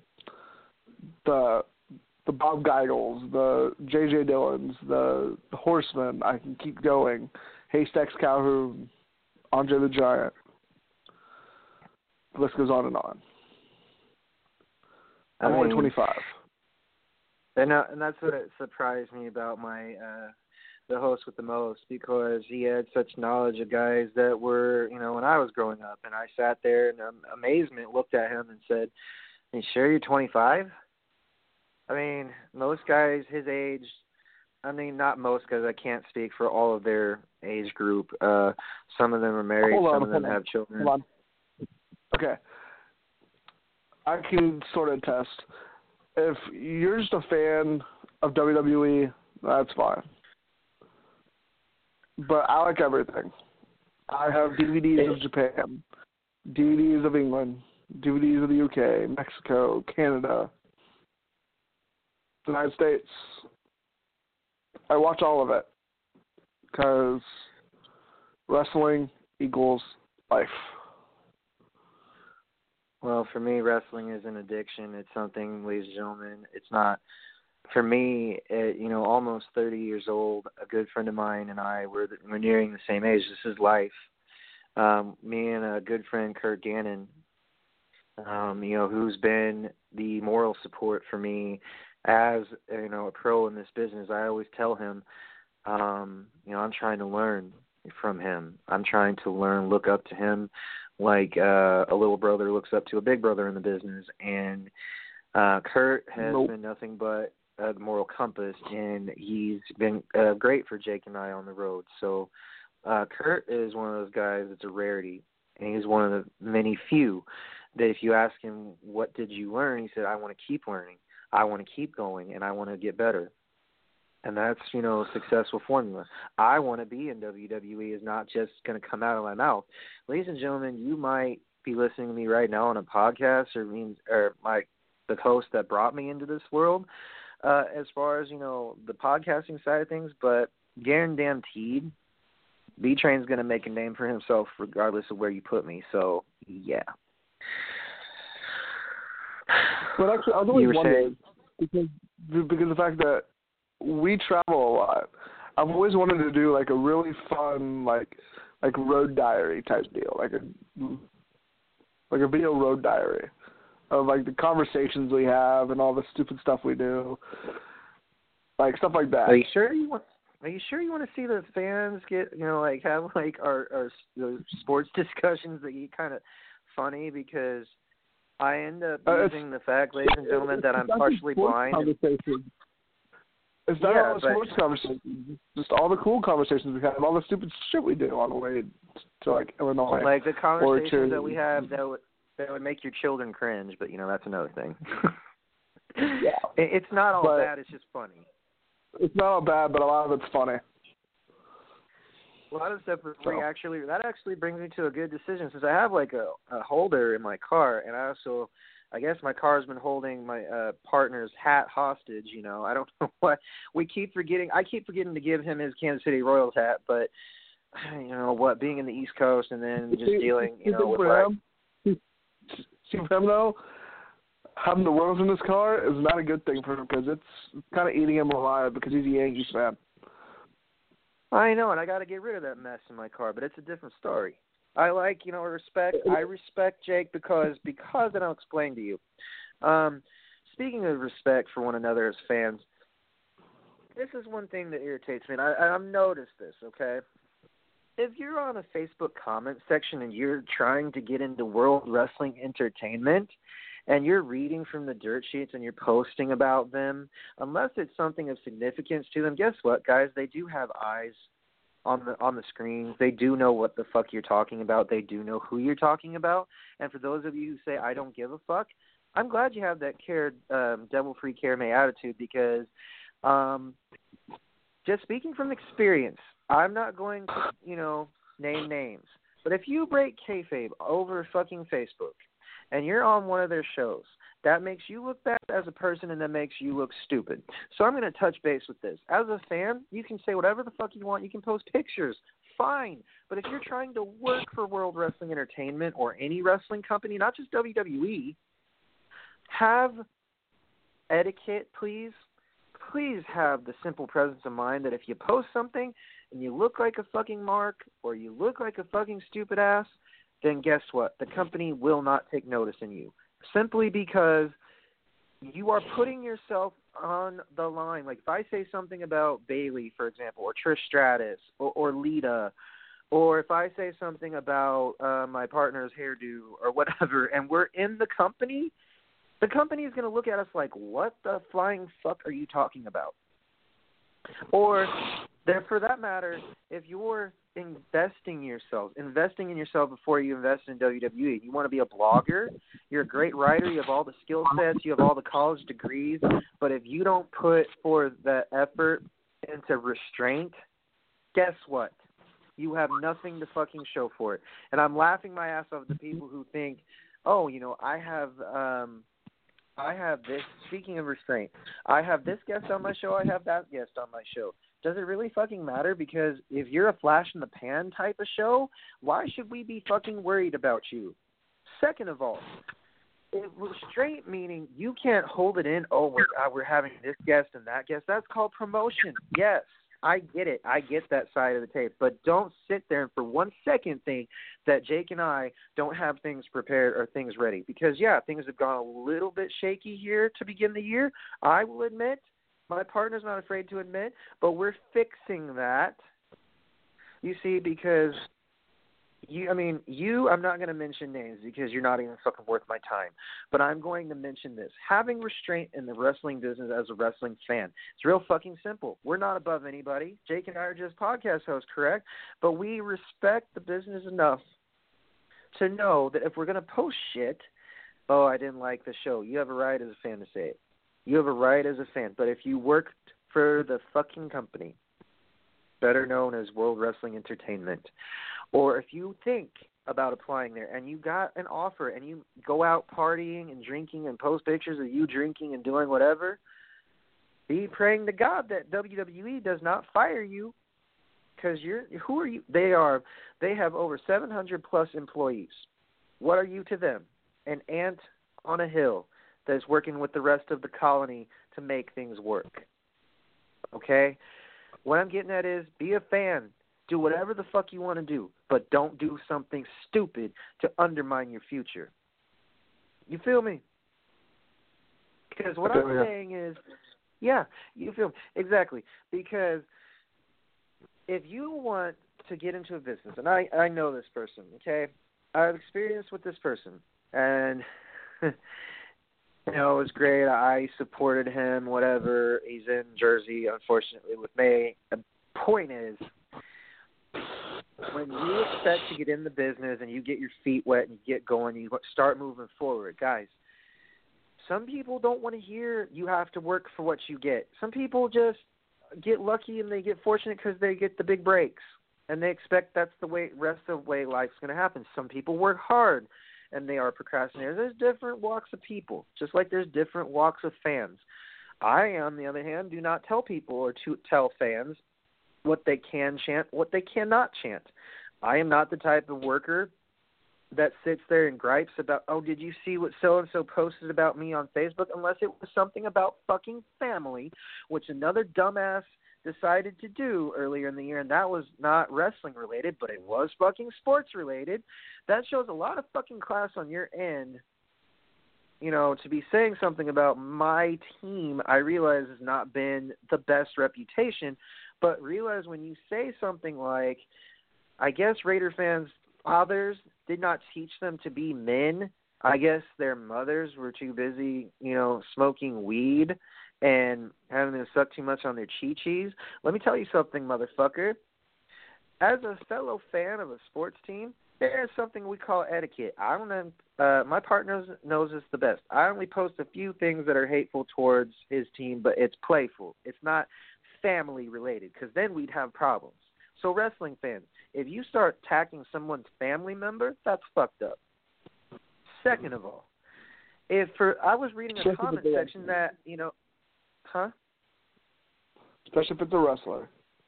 Bob Geigels, the J.J. Dillons, the Horsemen. I can keep going. Haystacks Calhoun, Andre the Giant. The list goes on and on. I'm only 25. And that's what it surprised me about my the host with the most, because he had such knowledge of guys that were, when I was growing up, and I sat there in amazement, looked at him and said, "Are you sure you're 25?" I mean, most guys his age, not most, because I can't speak for all of their age group. Some of them are married, some of them have children. Hold on. Okay. I can sort of attest. If you're just a fan of WWE, that's fine. But I like everything. I have DVDs of Japan, DVDs of England, DVDs of the UK, Mexico, Canada, the United States. I watch all of it because wrestling equals life. Well, for me, wrestling is an addiction. It's something, ladies and gentlemen, it's not. For me, almost 30 years old, a good friend of mine and I, we're nearing the same age. This is life. Me and a good friend, Kurt Gannon, who's been the moral support for me as, a pro in this business. I always tell him, I'm trying to learn from him. I'm trying to look up to him like a little brother looks up to a big brother in the business. And Kurt has been nothing but a moral compass, and he's been great for Jake and I on the road. So Kurt is one of those guys that's a rarity, and he's one of the many few that if you ask him, what did you learn? He said, I want to keep learning. I want to keep going, and I want to get better. And that's, a successful formula. I want to be in WWE is not just going to come out of my mouth. Ladies and gentlemen, you might be listening to me right now on a podcast or the host that brought me into this world as far as, the podcasting side of things, but guaranteed B-Train's going to make a name for himself regardless of where you put me. So, yeah. But actually, I was always wondering, because the fact that we travel a lot, I've always wanted to do like a really fun like road diary type deal, like a video road diary of like the conversations we have and all the stupid stuff we do, like stuff like that. Are you sure you want to see the fans get have our sports discussions that get kind of funny, because I end up using the fact, ladies and gentlemen, that I'm partially blind. It's not all the sports conversations. Just all the cool conversations we have, all the stupid shit we do on the way to Illinois. Like the conversations that we have that would make your children cringe, but that's another thing. Yeah, it's not all bad. It's just funny. It's not all bad, but a lot of it's funny. A lot of stuff for free. That actually brings me to a good decision, since I have like a holder in my car, and I guess my car's been holding my partner's hat hostage. I don't know what I keep forgetting to give him his Kansas City Royals hat, but being in the East Coast and then just dealing, with See, for him though, having the Royals in his car is not a good thing for him, because it's kind of eating him alive, because he's a Yankees fan. I know, and I got to get rid of that mess in my car, but it's a different story. I respect. I respect Jake because and I'll explain to you. Speaking of respect for one another as fans, this is one thing that irritates me, and I've noticed this, okay? If you're on a Facebook comment section and you're trying to get into World Wrestling Entertainment and you're reading from the dirt sheets and you're posting about them, unless it's something of significance to them, guess what, guys? They do have eyes on the screens. They do know what the fuck you're talking about. They do know who you're talking about. And for those of you who say I don't give a fuck, I'm glad you have that devil-free care may attitude, because just speaking from experience, I'm not going to, name names. But if you break kayfabe over fucking Facebook and you're on one of their shows, that makes you look bad as a person, and that makes you look stupid. So I'm going to touch base with this. As a fan, you can say whatever the fuck you want. You can post pictures. Fine. But if you're trying to work for World Wrestling Entertainment or any wrestling company, not just WWE, have etiquette, please. Please have the simple presence of mind that if you post something and you look like a fucking mark or you look like a fucking stupid ass, then guess what? The company will not take notice in you. Simply because you are putting yourself on the line. Like if I say something about Bayley, for example, or Trish Stratus, or Lita, or if I say something about my partner's hairdo or whatever, and we're in the company is going to look at us like, what the flying fuck are you talking about? Or, for that matter, if you're investing in yourself before you invest in WWE. You want to be a blogger, you're a great writer, you have all the skill sets, you have all the college degrees, but if you don't put forth the effort into restraint, guess what? You have nothing to fucking show for it. And I'm laughing my ass off at the people who think, oh, I have this, speaking of restraint, I have this guest on my show, I have that guest on my show. Does it really fucking matter? Because if you're a flash in the pan type of show, why should we be fucking worried about you? Second of all, restraint meaning you can't hold it in, we're having this guest and that guest. That's called promotion. Yes, I get it. I get that side of the tape. But don't sit there and for 1 second think that Jake and I don't have things prepared or things ready. Because, yeah, things have gone a little bit shaky here to begin the year. I will admit, my partner's not afraid to admit, but we're fixing that. You see, because I'm not going to mention names because you're not even fucking worth my time. But I'm going to mention this. Having restraint in the wrestling business as a wrestling fan, it's real fucking simple. We're not above anybody. Jake and I are just podcast hosts, correct? But we respect the business enough to know that if we're going to post shit, oh, I didn't like the show, you have a right as a fan to say it. You have a right as a fan. But if you worked for the fucking company, better known as World Wrestling Entertainment, or if you think about applying there and you got an offer and you go out partying and drinking and post pictures of you drinking and doing whatever, be praying to God that WWE does not fire you, because who are you? They have over 700 plus employees. What are you to them? An ant on a hill that's working with the rest of the colony to make things work. Okay? What I'm getting at is be a fan. Do whatever the fuck you want to do, but don't do something stupid to undermine your future. You feel me? Because what I'm saying is, yeah, you feel me. Exactly. Because if you want to get into a business, and I know this person, okay? I have experience with this person, and it was great. I supported him, whatever. He's in Jersey, unfortunately, with me. The point is, when you expect to get in the business and you get your feet wet and you get going, you start moving forward. Guys, some people don't want to hear you have to work for what you get. Some people just get lucky and they get fortunate because they get the big breaks, and they expect that's the rest of the way life's going to happen. Some people work hard and they are procrastinators. There's different walks of people, just like there's different walks of fans. I, on the other hand, do not tell people or to tell fans what they can chant, what they cannot chant. I am not the type of worker that sits there and gripes about, oh, did you see what so-and-so posted about me on Facebook? Unless it was something about fucking family, which another dumbass decided to do earlier in the year, and that was not wrestling related, but it was fucking sports related. That shows a lot of fucking class on your end, to be saying something about my team. I realize has not been the best reputation, but realize when you say something like, I guess Raider fans' fathers did not teach them to be men. I guess their mothers were too busy, smoking weed and having to suck too much on their chi-chis. Let me tell you something, motherfucker. as a fellow fan of a sports team, there is something we call etiquette. I don't know. My partner knows this the best. I only post a few things that are hateful towards his team, but it's playful. It's not family related, because then we'd have problems. So wrestling fans, if you start attacking someone's family member, that's fucked up. Second of all, I was reading a comment section that, Especially if it's a wrestler.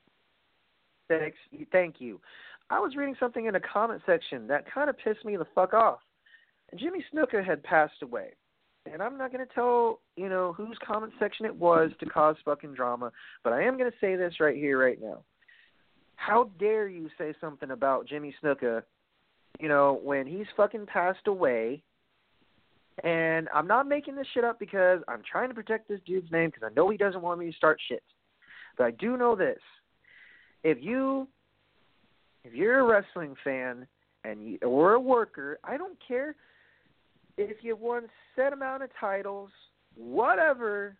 Thank you. I was reading something in a comment section that kind of pissed me the fuck off. Jimmy Snuka had passed away. And I'm not going to tell, whose comment section it was to cause fucking drama, but I am going to say this right here, right now. How dare you say something about Jimmy Snuka, when he's fucking passed away? And I'm not making this shit up because I'm trying to protect this dude's name because I know he doesn't want me to start shit. But I do know this. If you're a wrestling fan or a worker, I don't care if you won set amount of titles, whatever,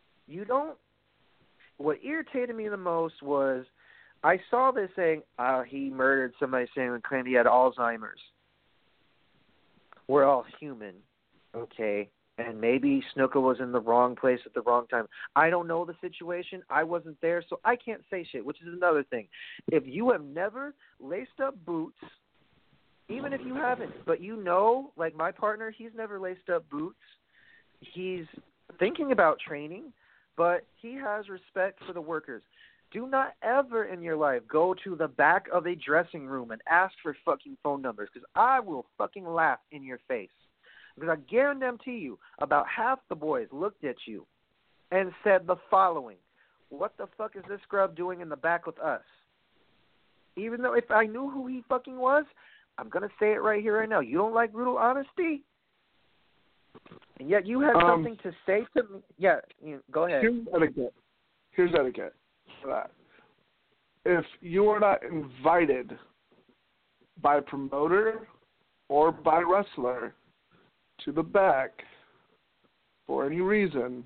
what irritated me the most was I saw this saying, he murdered somebody, saying and claimed he had Alzheimer's. We're all human, okay? And maybe Snuka was in the wrong place at the wrong time. I don't know the situation. I wasn't there, so I can't say shit, which is another thing. If you have never laced up boots, even if you haven't, but like my partner, he's never laced up boots. He's thinking about training, but he has respect for the workers. Do not ever in your life go to the back of a dressing room and ask for fucking phone numbers, because I will fucking laugh in your face. Because I guarantee you, about half the boys looked at you and said the following: what the fuck is this scrub doing in the back with us? Even though if I knew who he fucking was, I'm going to say it right here, right now. You don't like brutal honesty? And yet you have something to say to me. Yeah, go ahead. Here's etiquette for that. If you are not invited by a promoter or by a wrestler to the back for any reason,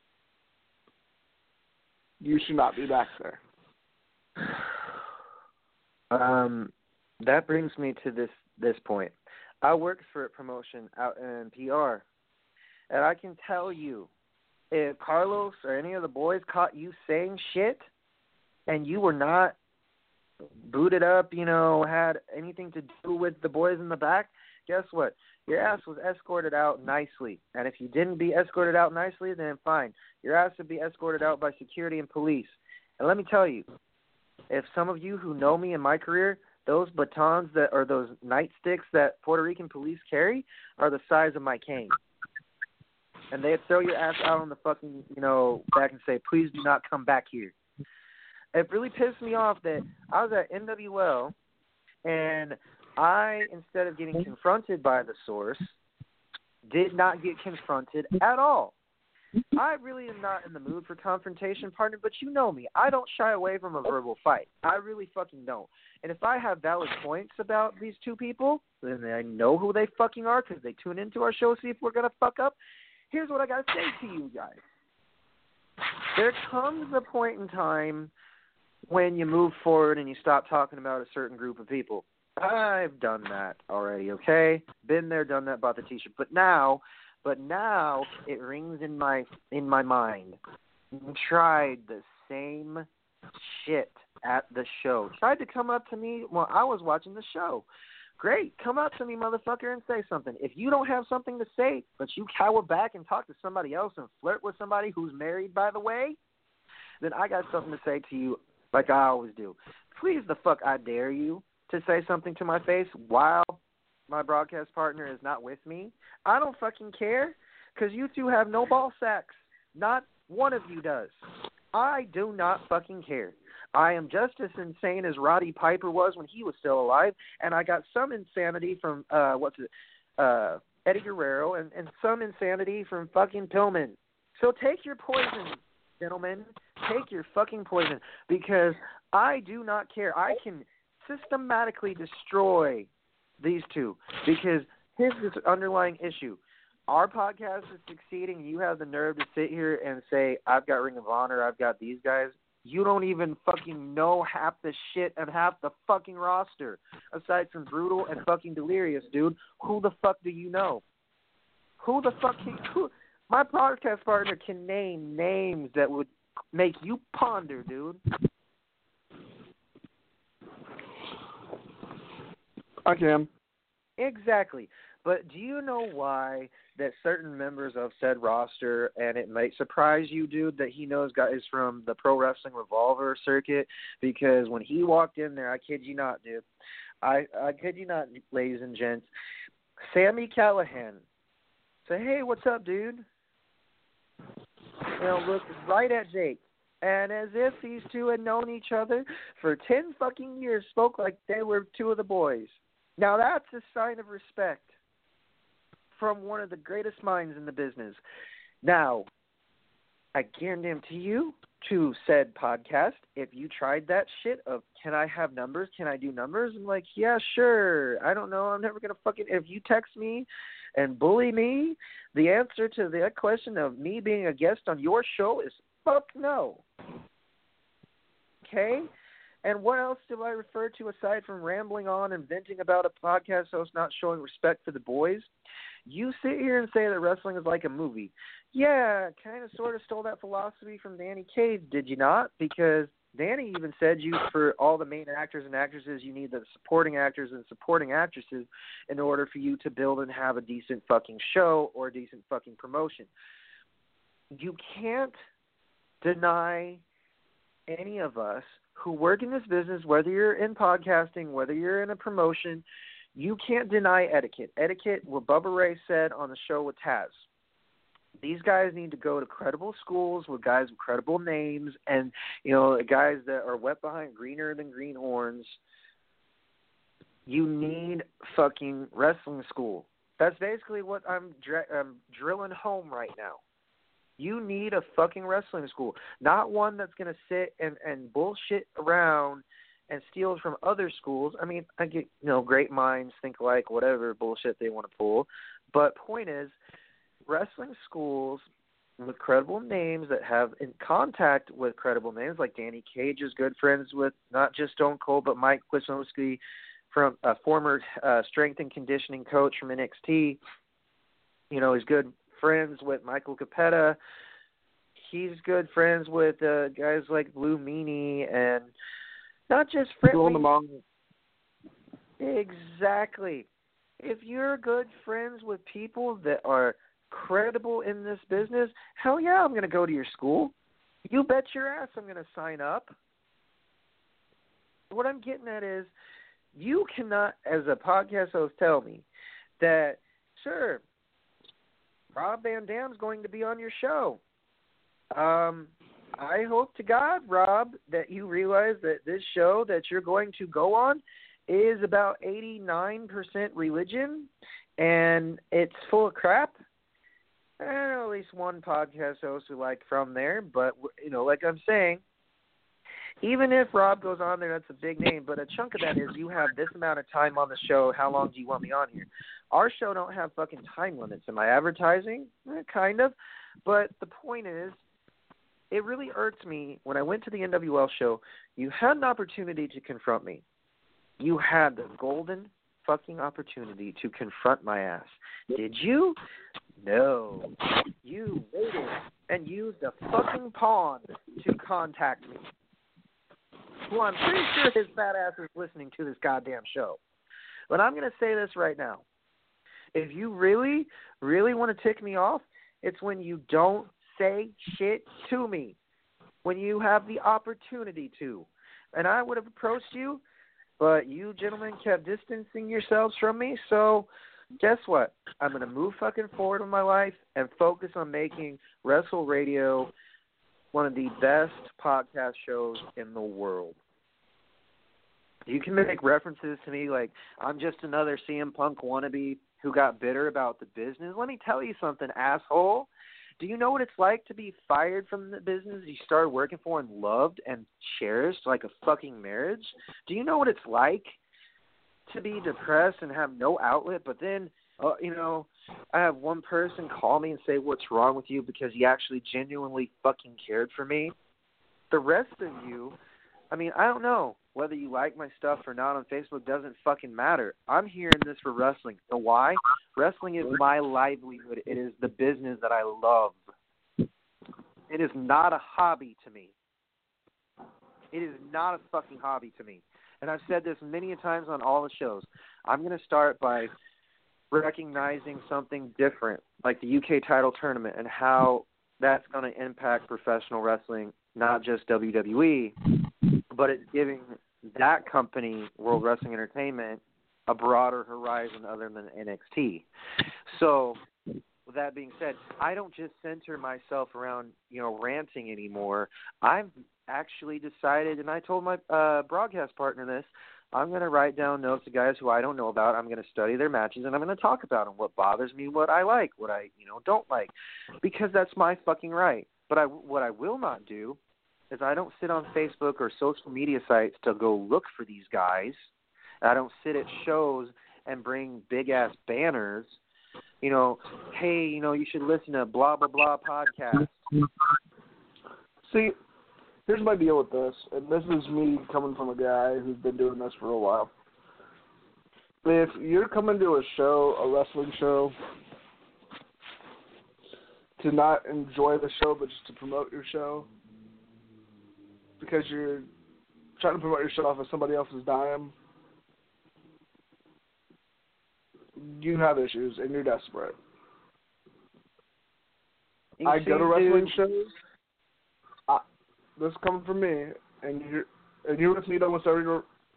you should not be back there. That brings me to this point. I worked for a promotion out in PR, and I can tell you, if Carlos or any of the boys caught you saying shit, and you were not booted up, had anything to do with the boys in the back, guess what? Your ass was escorted out nicely. And if you didn't be escorted out nicely, then fine. Your ass would be escorted out by security and police. And let me tell you, if some of you who know me in my career, those batons or those nightsticks that Puerto Rican police carry are the size of my cane. And they'd throw your ass out on the fucking, back and say, please do not come back here. It really pissed me off that I was at NWL, and I, instead of getting confronted by the source, did not get confronted at all. I really am not in the mood for confrontation, partner, but you know me. I don't shy away from a verbal fight. I really fucking don't. And if I have valid points about these two people, then I know who they fucking are because they tune into our show to see if we're going to fuck up. Here's what I got to say to you guys. There comes a point in time when you move forward and you stop talking about a certain group of people. I've done that already, okay? Been there, done that, bought the t-shirt. But now it rings in my mind. Tried the same shit at the show. Tried to come up to me while I was watching the show. Great, come up to me, motherfucker, and say something. If you don't have something to say, but you cower back and talk to somebody else and flirt with somebody who's married, by the way, then I got something to say to you like I always do. Please the fuck I dare you to say something to my face while my broadcast partner is not with me. I don't fucking care because you two have no ball sacks. Not one of you does. I do not fucking care. I am just as insane as Roddy Piper was when he was still alive, and I got some insanity from, Eddie Guerrero and some insanity from fucking Pillman. So take your poison, gentlemen. Take your fucking poison because I do not care. I can systematically destroy these two because here's this underlying issue. Our podcast is succeeding. You have the nerve to sit here and say, I've got Ring of Honor, I've got these guys. You don't even fucking know half the shit and half the fucking roster. Aside from Brutal and fucking Delirious, dude, who the fuck do you know? Who the fuck my podcast partner can name names that would make you ponder, dude. I can. Exactly. But do you know why that certain members of said roster, and it might surprise you, dude, that he knows guys from the Pro Wrestling Revolver circuit? Because when he walked in there, I kid you not, dude. I kid you not, ladies and gents. Sami Callihan said, "Hey, what's up, dude?" Looked right at Jake. And as if these two had known each other for 10 fucking years, spoke like they were two of the boys. Now that's a sign of respect from one of the greatest minds in the business. Now, I guarantee you to said podcast, if you tried that shit of, can I have numbers? Can I do numbers? I'm like, yeah, sure. I don't know. I'm never going to fucking, if you text me and bully me, the answer to that question of me being a guest on your show is fuck no. Okay? And what else do I refer to aside from rambling on and venting about a podcast host not showing respect for the boys? You sit here and say that wrestling is like a movie. Yeah, kind of sort of stole that philosophy from Danny Cage, did you not? Because Danny even said for all the main actors and actresses, you need the supporting actors and supporting actresses in order for you to build and have a decent fucking show or a decent fucking promotion. You can't deny any of us who work in this business, whether you're in podcasting, whether you're in a promotion, you can't deny etiquette. Etiquette, what Bubba Ray said on the show with Taz. These guys need to go to credible schools with guys with credible names and, guys that are wet behind greener than greenhorns. You need fucking wrestling school. That's basically what I'm drilling home right now. You need a fucking wrestling school, not one that's going to sit and bullshit around and steal from other schools. I mean, I get, great minds think alike, whatever bullshit they want to pull. But point is, wrestling schools with credible names that have in contact with credible names, like Danny Cage is good friends with not just Stone Cold, but Mike Wisniewski, from a former strength and conditioning coach from NXT. He's good friends with Michael Capetta. He's good friends with guys like Blue Meanie, and not just friendly. Exactly. If you're good friends with people that are credible in this business, hell yeah, I'm going to go to your school. You bet your ass I'm going to sign up. What I'm getting at is, you cannot, as a podcast host, tell me that, sure, Rob Van Dam's going to be on your show. I hope to God, Rob, that you realize that this show that you're going to go on is about 89% religion, and it's full of crap. And at least one podcast host who like from there, but, like I'm saying, even if Rob goes on there, that's a big name, but a chunk of that is you have this amount of time on the show, how long do you want me on here? Our show don't have fucking time limits. Am I advertising? Kind of. But the point is, it really irks me when I went to the NWL show, you had an opportunity to confront me. You had the golden fucking opportunity to confront my ass. Did you? No. You waited and used a fucking pawn to contact me. Well, I'm pretty sure his fat ass is listening to this goddamn show. But I'm going to say this right now. If you really, really want to tick me off, it's when you don't say shit to me, when you have the opportunity to. And I would have approached you, but you gentlemen kept distancing yourselves from me, so guess what? I'm going to move fucking forward in my life and focus on making Wrestle Radio one of the best podcast shows in the world. You can make references to me like I'm just another CM Punk wannabe who got bitter about the business. Let me tell you something, asshole. Do you know what it's like to be fired from the business you started working for and loved and cherished like a fucking marriage? Do you know what it's like to be depressed and have no outlet, but then, I have one person call me and say, what's wrong with you, because he actually genuinely fucking cared for me? The rest of you, I mean, I don't know whether you like my stuff or not on Facebook. Doesn't fucking matter. I'm here in this for wrestling. You know why? Wrestling is my livelihood. It is the business that I love. It is not a hobby to me. It is not a fucking hobby to me. And I've said this many times on all the shows. I'm going to start by recognizing something different, like the UK title tournament, and how that's going to impact professional wrestling, not just WWE, but it's giving that company, World Wrestling Entertainment, a broader horizon other than NXT. So, with that being said, I don't just center myself around, ranting anymore. I've actually decided, and I told my broadcast partner this, I'm going to write down notes of guys who I don't know about. I'm going to study their matches, and I'm going to talk about them, what bothers me, what I like, what I don't like, because that's my fucking right. But what I will not do is I don't sit on Facebook or social media sites to go look for these guys. I don't sit at shows and bring big-ass banners, hey, you should listen to blah, blah, blah podcast. See, here's my deal with this, and this is me coming from a guy who's been doing this for a while. If you're coming to a show, a wrestling show, to not enjoy the show but just to promote your show, because you're trying to promote your show off of somebody else's dime, you have issues and you're desperate. I go to wrestling shows. This is coming from me, and you're with me at almost every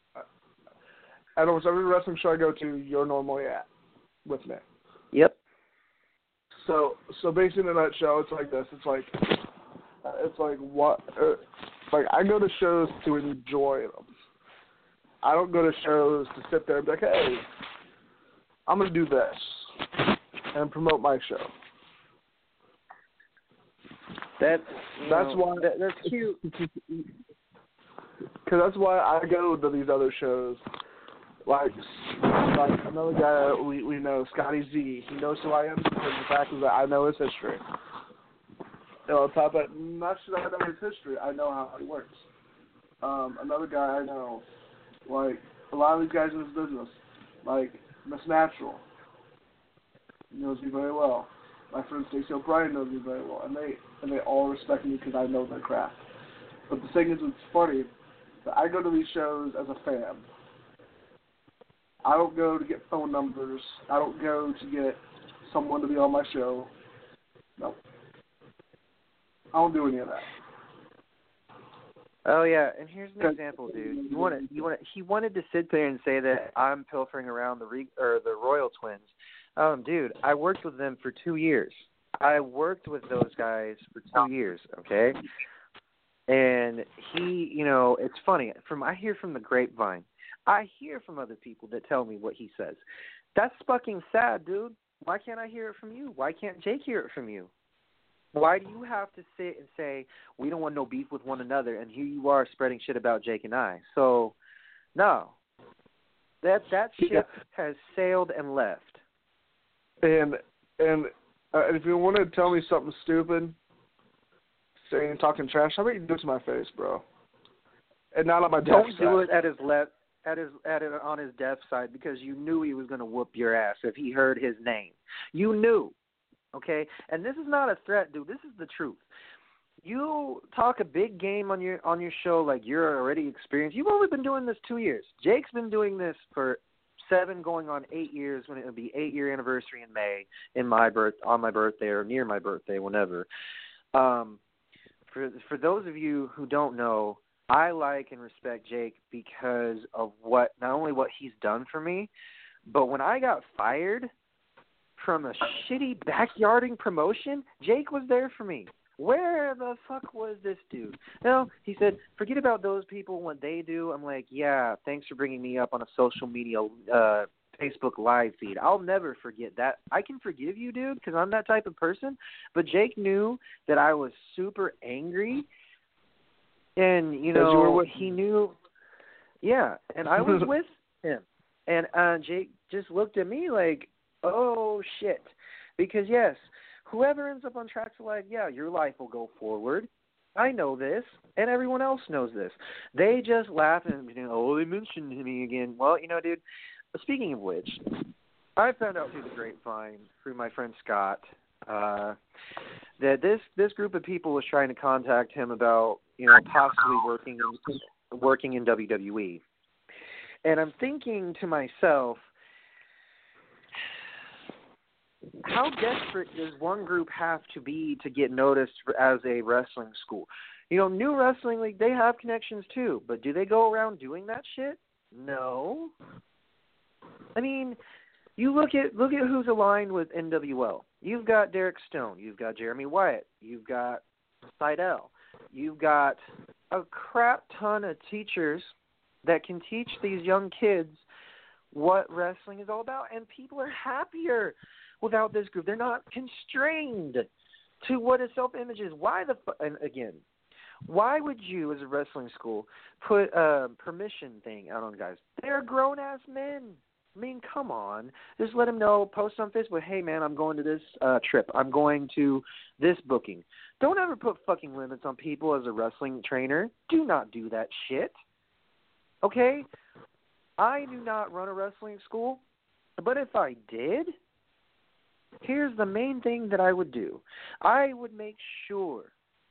wrestling show I go to. You're normally at with me. Yep. So basically in a nutshell, it's like this. It's like what? Like I go to shows to enjoy them. I don't go to shows to sit there and be like, hey, I'm gonna do this and promote my show. That's why that's cute. Because that's why I go to these other shows. Like another guy we know, Scotty Z. He knows who I am because the fact is that I know his history. On top of that, not just that I know his history, I know how he works. Another guy I know, like a lot of these guys in this business, like Miss Natural, knows me very well. My friend Stacey O'Brien knows me very well, and they all respect me because I know their craft. But the thing is, it's funny that I go to these shows as a fan. I don't go to get phone numbers. I don't go to get someone to be on my show. No. I don't do any of that. Oh yeah, and here's an example, dude. He wanted to sit there and say that I'm pilfering around the Royal Twins. Dude, I worked with them for 2 years. I worked with those guys for 2 years, okay? And he, it's funny. I hear from the grapevine. I hear from other people that tell me what he says. That's fucking sad, dude. Why can't I hear it from you? Why can't Jake hear it from you? Why do you have to sit and say, we don't want no beef with one another, and here you are spreading shit about Jake and I? So, no. That ship has sailed and left. And if you want to tell me something stupid, saying talking trash, how about you do it to my face, bro? And not on my deaf side. Don't do it at his left, on his deaf side, because you knew he was going to whoop your ass if he heard his name. You knew, okay? And this is not a threat, dude. This is the truth. You talk a big game on your show like you're already experienced. You've only been doing this 2 years. Jake's been doing this for 7 going on 8 years, when it would be 8-year anniversary in May, on my birthday or near my birthday, whenever. For those of you who don't know, I like and respect Jake because of not only what he's done for me, but when I got fired from a shitty backyarding promotion, Jake was there for me. Where the fuck was this dude? No, he said, forget about those people, what they do. I'm like, yeah, thanks for bringing me up on a social media Facebook live feed. I'll never forget that. I can forgive you, dude, because I'm that type of person. But Jake knew that I was super angry. And, he knew. Yeah, and I was with him. And Jake just looked at me like, oh, shit. Because, yes, whoever ends up on Tracks of Life, yeah, your life will go forward. I know this, and everyone else knows this. They just laugh and, oh, they mentioned me again. Well, dude, speaking of which, I found out through the grapevine, through my friend Scott, that this group of people was trying to contact him about, possibly working in WWE. And I'm thinking to myself, how desperate does one group have to be to get noticed as a wrestling school? New Wrestling League, they have connections too, but do they go around doing that shit? No. I mean, you look at who's aligned with NWL. You've got Derek Stone, you've got Jeremy Wyatt, you've got Seidel, you've got a crap ton of teachers that can teach these young kids what wrestling is all about, and people are happier without this group. They're not constrained to what a self-image is. And again, why would you, as a wrestling school, put a permission thing out on guys? They're grown-ass men. I mean, come on. Just let them know, post on Facebook, hey, man, I'm going to this trip. I'm going to this booking. Don't ever put fucking limits on people as a wrestling trainer. Do not do that shit. Okay? I do not run a wrestling school, but if I did, here's the main thing that I would do. I would make sure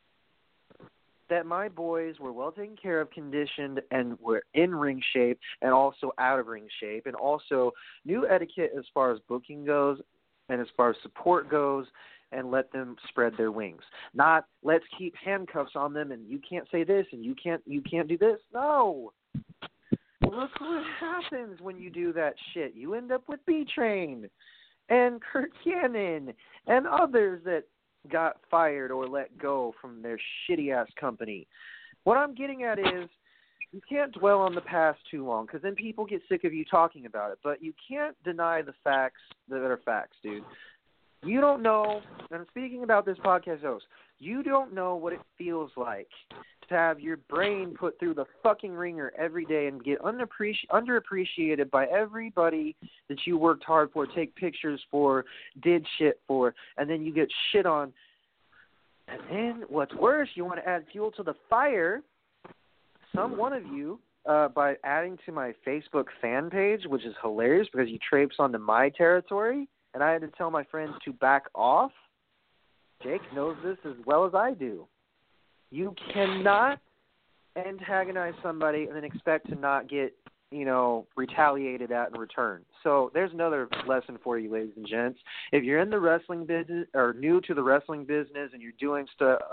that my boys were well taken care of, conditioned, and were in ring shape and also out of ring shape, and also knew etiquette as far as booking goes and as far as support goes, and let them spread their wings. Not let's keep handcuffs on them and you can't say this and you can't do this. No. Look what happens when you do that shit. You end up with B-Train and Kurt Cannon and others that got fired or let go from their shitty-ass company. What I'm getting at is you can't dwell on the past too long because then people get sick of you talking about it. But you can't deny the facts that are facts, dude. You don't know, and I'm speaking about this podcast host, you don't know what it feels like to have your brain put through the fucking ringer every day and get underappreciated by everybody that you worked hard for, take pictures for, did shit for, and then you get shit on. And then what's worse, you want to add fuel to the fire. One of you, by adding to my Facebook fan page, which is hilarious because you traipse onto my territory, and I had to tell my friends to back off. Jake knows this as well as I do. You cannot antagonize somebody and then expect to not get, retaliated at in return. So there's another lesson for you, ladies and gents. If you're in the wrestling business or new to the wrestling business and you're doing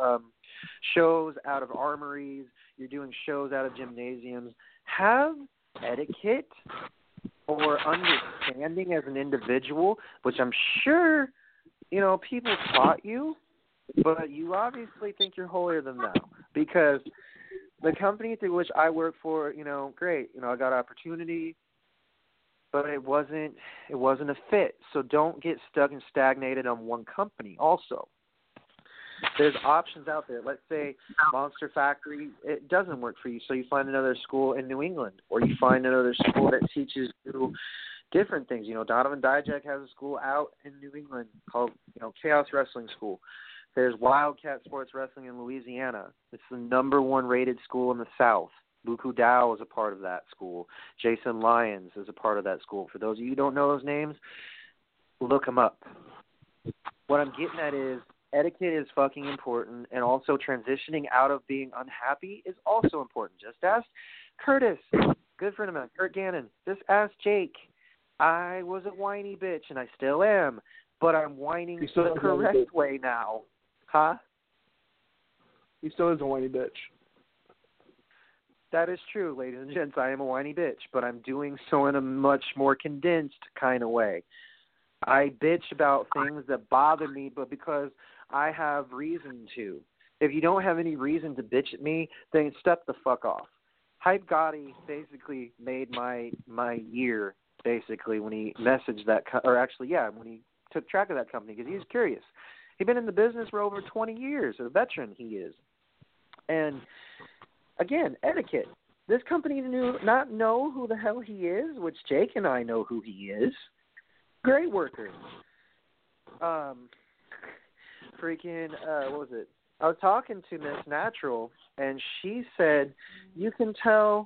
shows out of armories, you're doing shows out of gymnasiums, have etiquette or understanding as an individual, which I'm sure, people taught you, but you obviously think you're holier than thou because the company through which I work for, great, I got opportunity, but it wasn't a fit. So don't get stuck and stagnated on one company also. There's options out there. Let's say Monster Factory, it doesn't work for you, so you find another school in New England, or you find another school that teaches you different things. Donovan Dijak has a school out in New England called, Chaos Wrestling School. There's Wildcat Sports Wrestling in Louisiana. It's the number 1 rated school in the South. Buku Dao is a part of that school. Jason Lyons is a part of that school. For those of you who don't know those names, look them up. What I'm getting at is etiquette is fucking important, and also transitioning out of being unhappy is also important. Just ask Curtis, good friend of mine, Kurt Gannon. Just ask Jake. I was a whiny bitch, and I still am, but I'm whining the correct way now. Huh? He still is a whiny bitch. That is true, ladies and gents. I am a whiny bitch, but I'm doing so in a much more condensed kind of way. I bitch about things that bother me, but because I have reason to. If you don't have any reason to bitch at me, then step the fuck off. Hype Gotti basically made my year, basically, when he messaged that, when he took track of that company, because he was curious. He'd been in the business for over 20 years, a veteran he is. And, again, etiquette. This company not know who the hell he is, which Jake and I know who he is. Great workers. What was it? I was talking to Miss Natural, and she said, we can tell,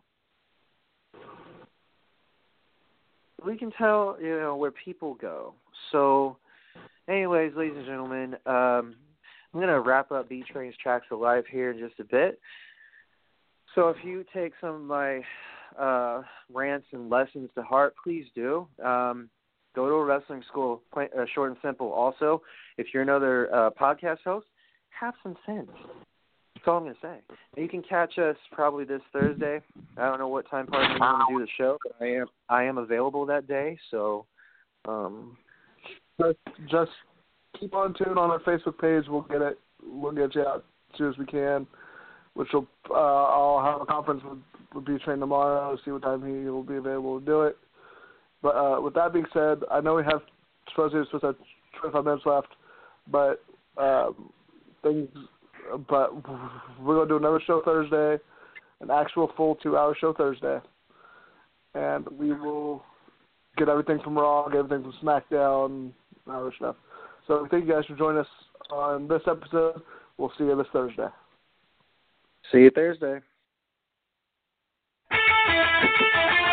where people go. So, anyways, ladies and gentlemen, I'm going to wrap up B-Train's Tracks of Life here in just a bit. So if you take some of my rants and lessons to heart, please do. Go to a wrestling school, short and simple. Also, if you're another podcast host, have some sense. That's all I'm going to say. You can catch us probably this Thursday. I don't know what time part you want to do the show, but I am available that day. So, just keep on tuned on our Facebook page. We'll get you out as soon as we can. Which will I'll have a conference with B-Train tomorrow to see what time he will be available to do it. But with that being said, I know we have supposed to have 25 minutes left, but we're gonna do another show Thursday, an actual full 2-hour show Thursday, and we will get everything from Raw, get everything from SmackDown, and other stuff. So thank you guys for joining us on this episode. We'll see you this Thursday. See you Thursday.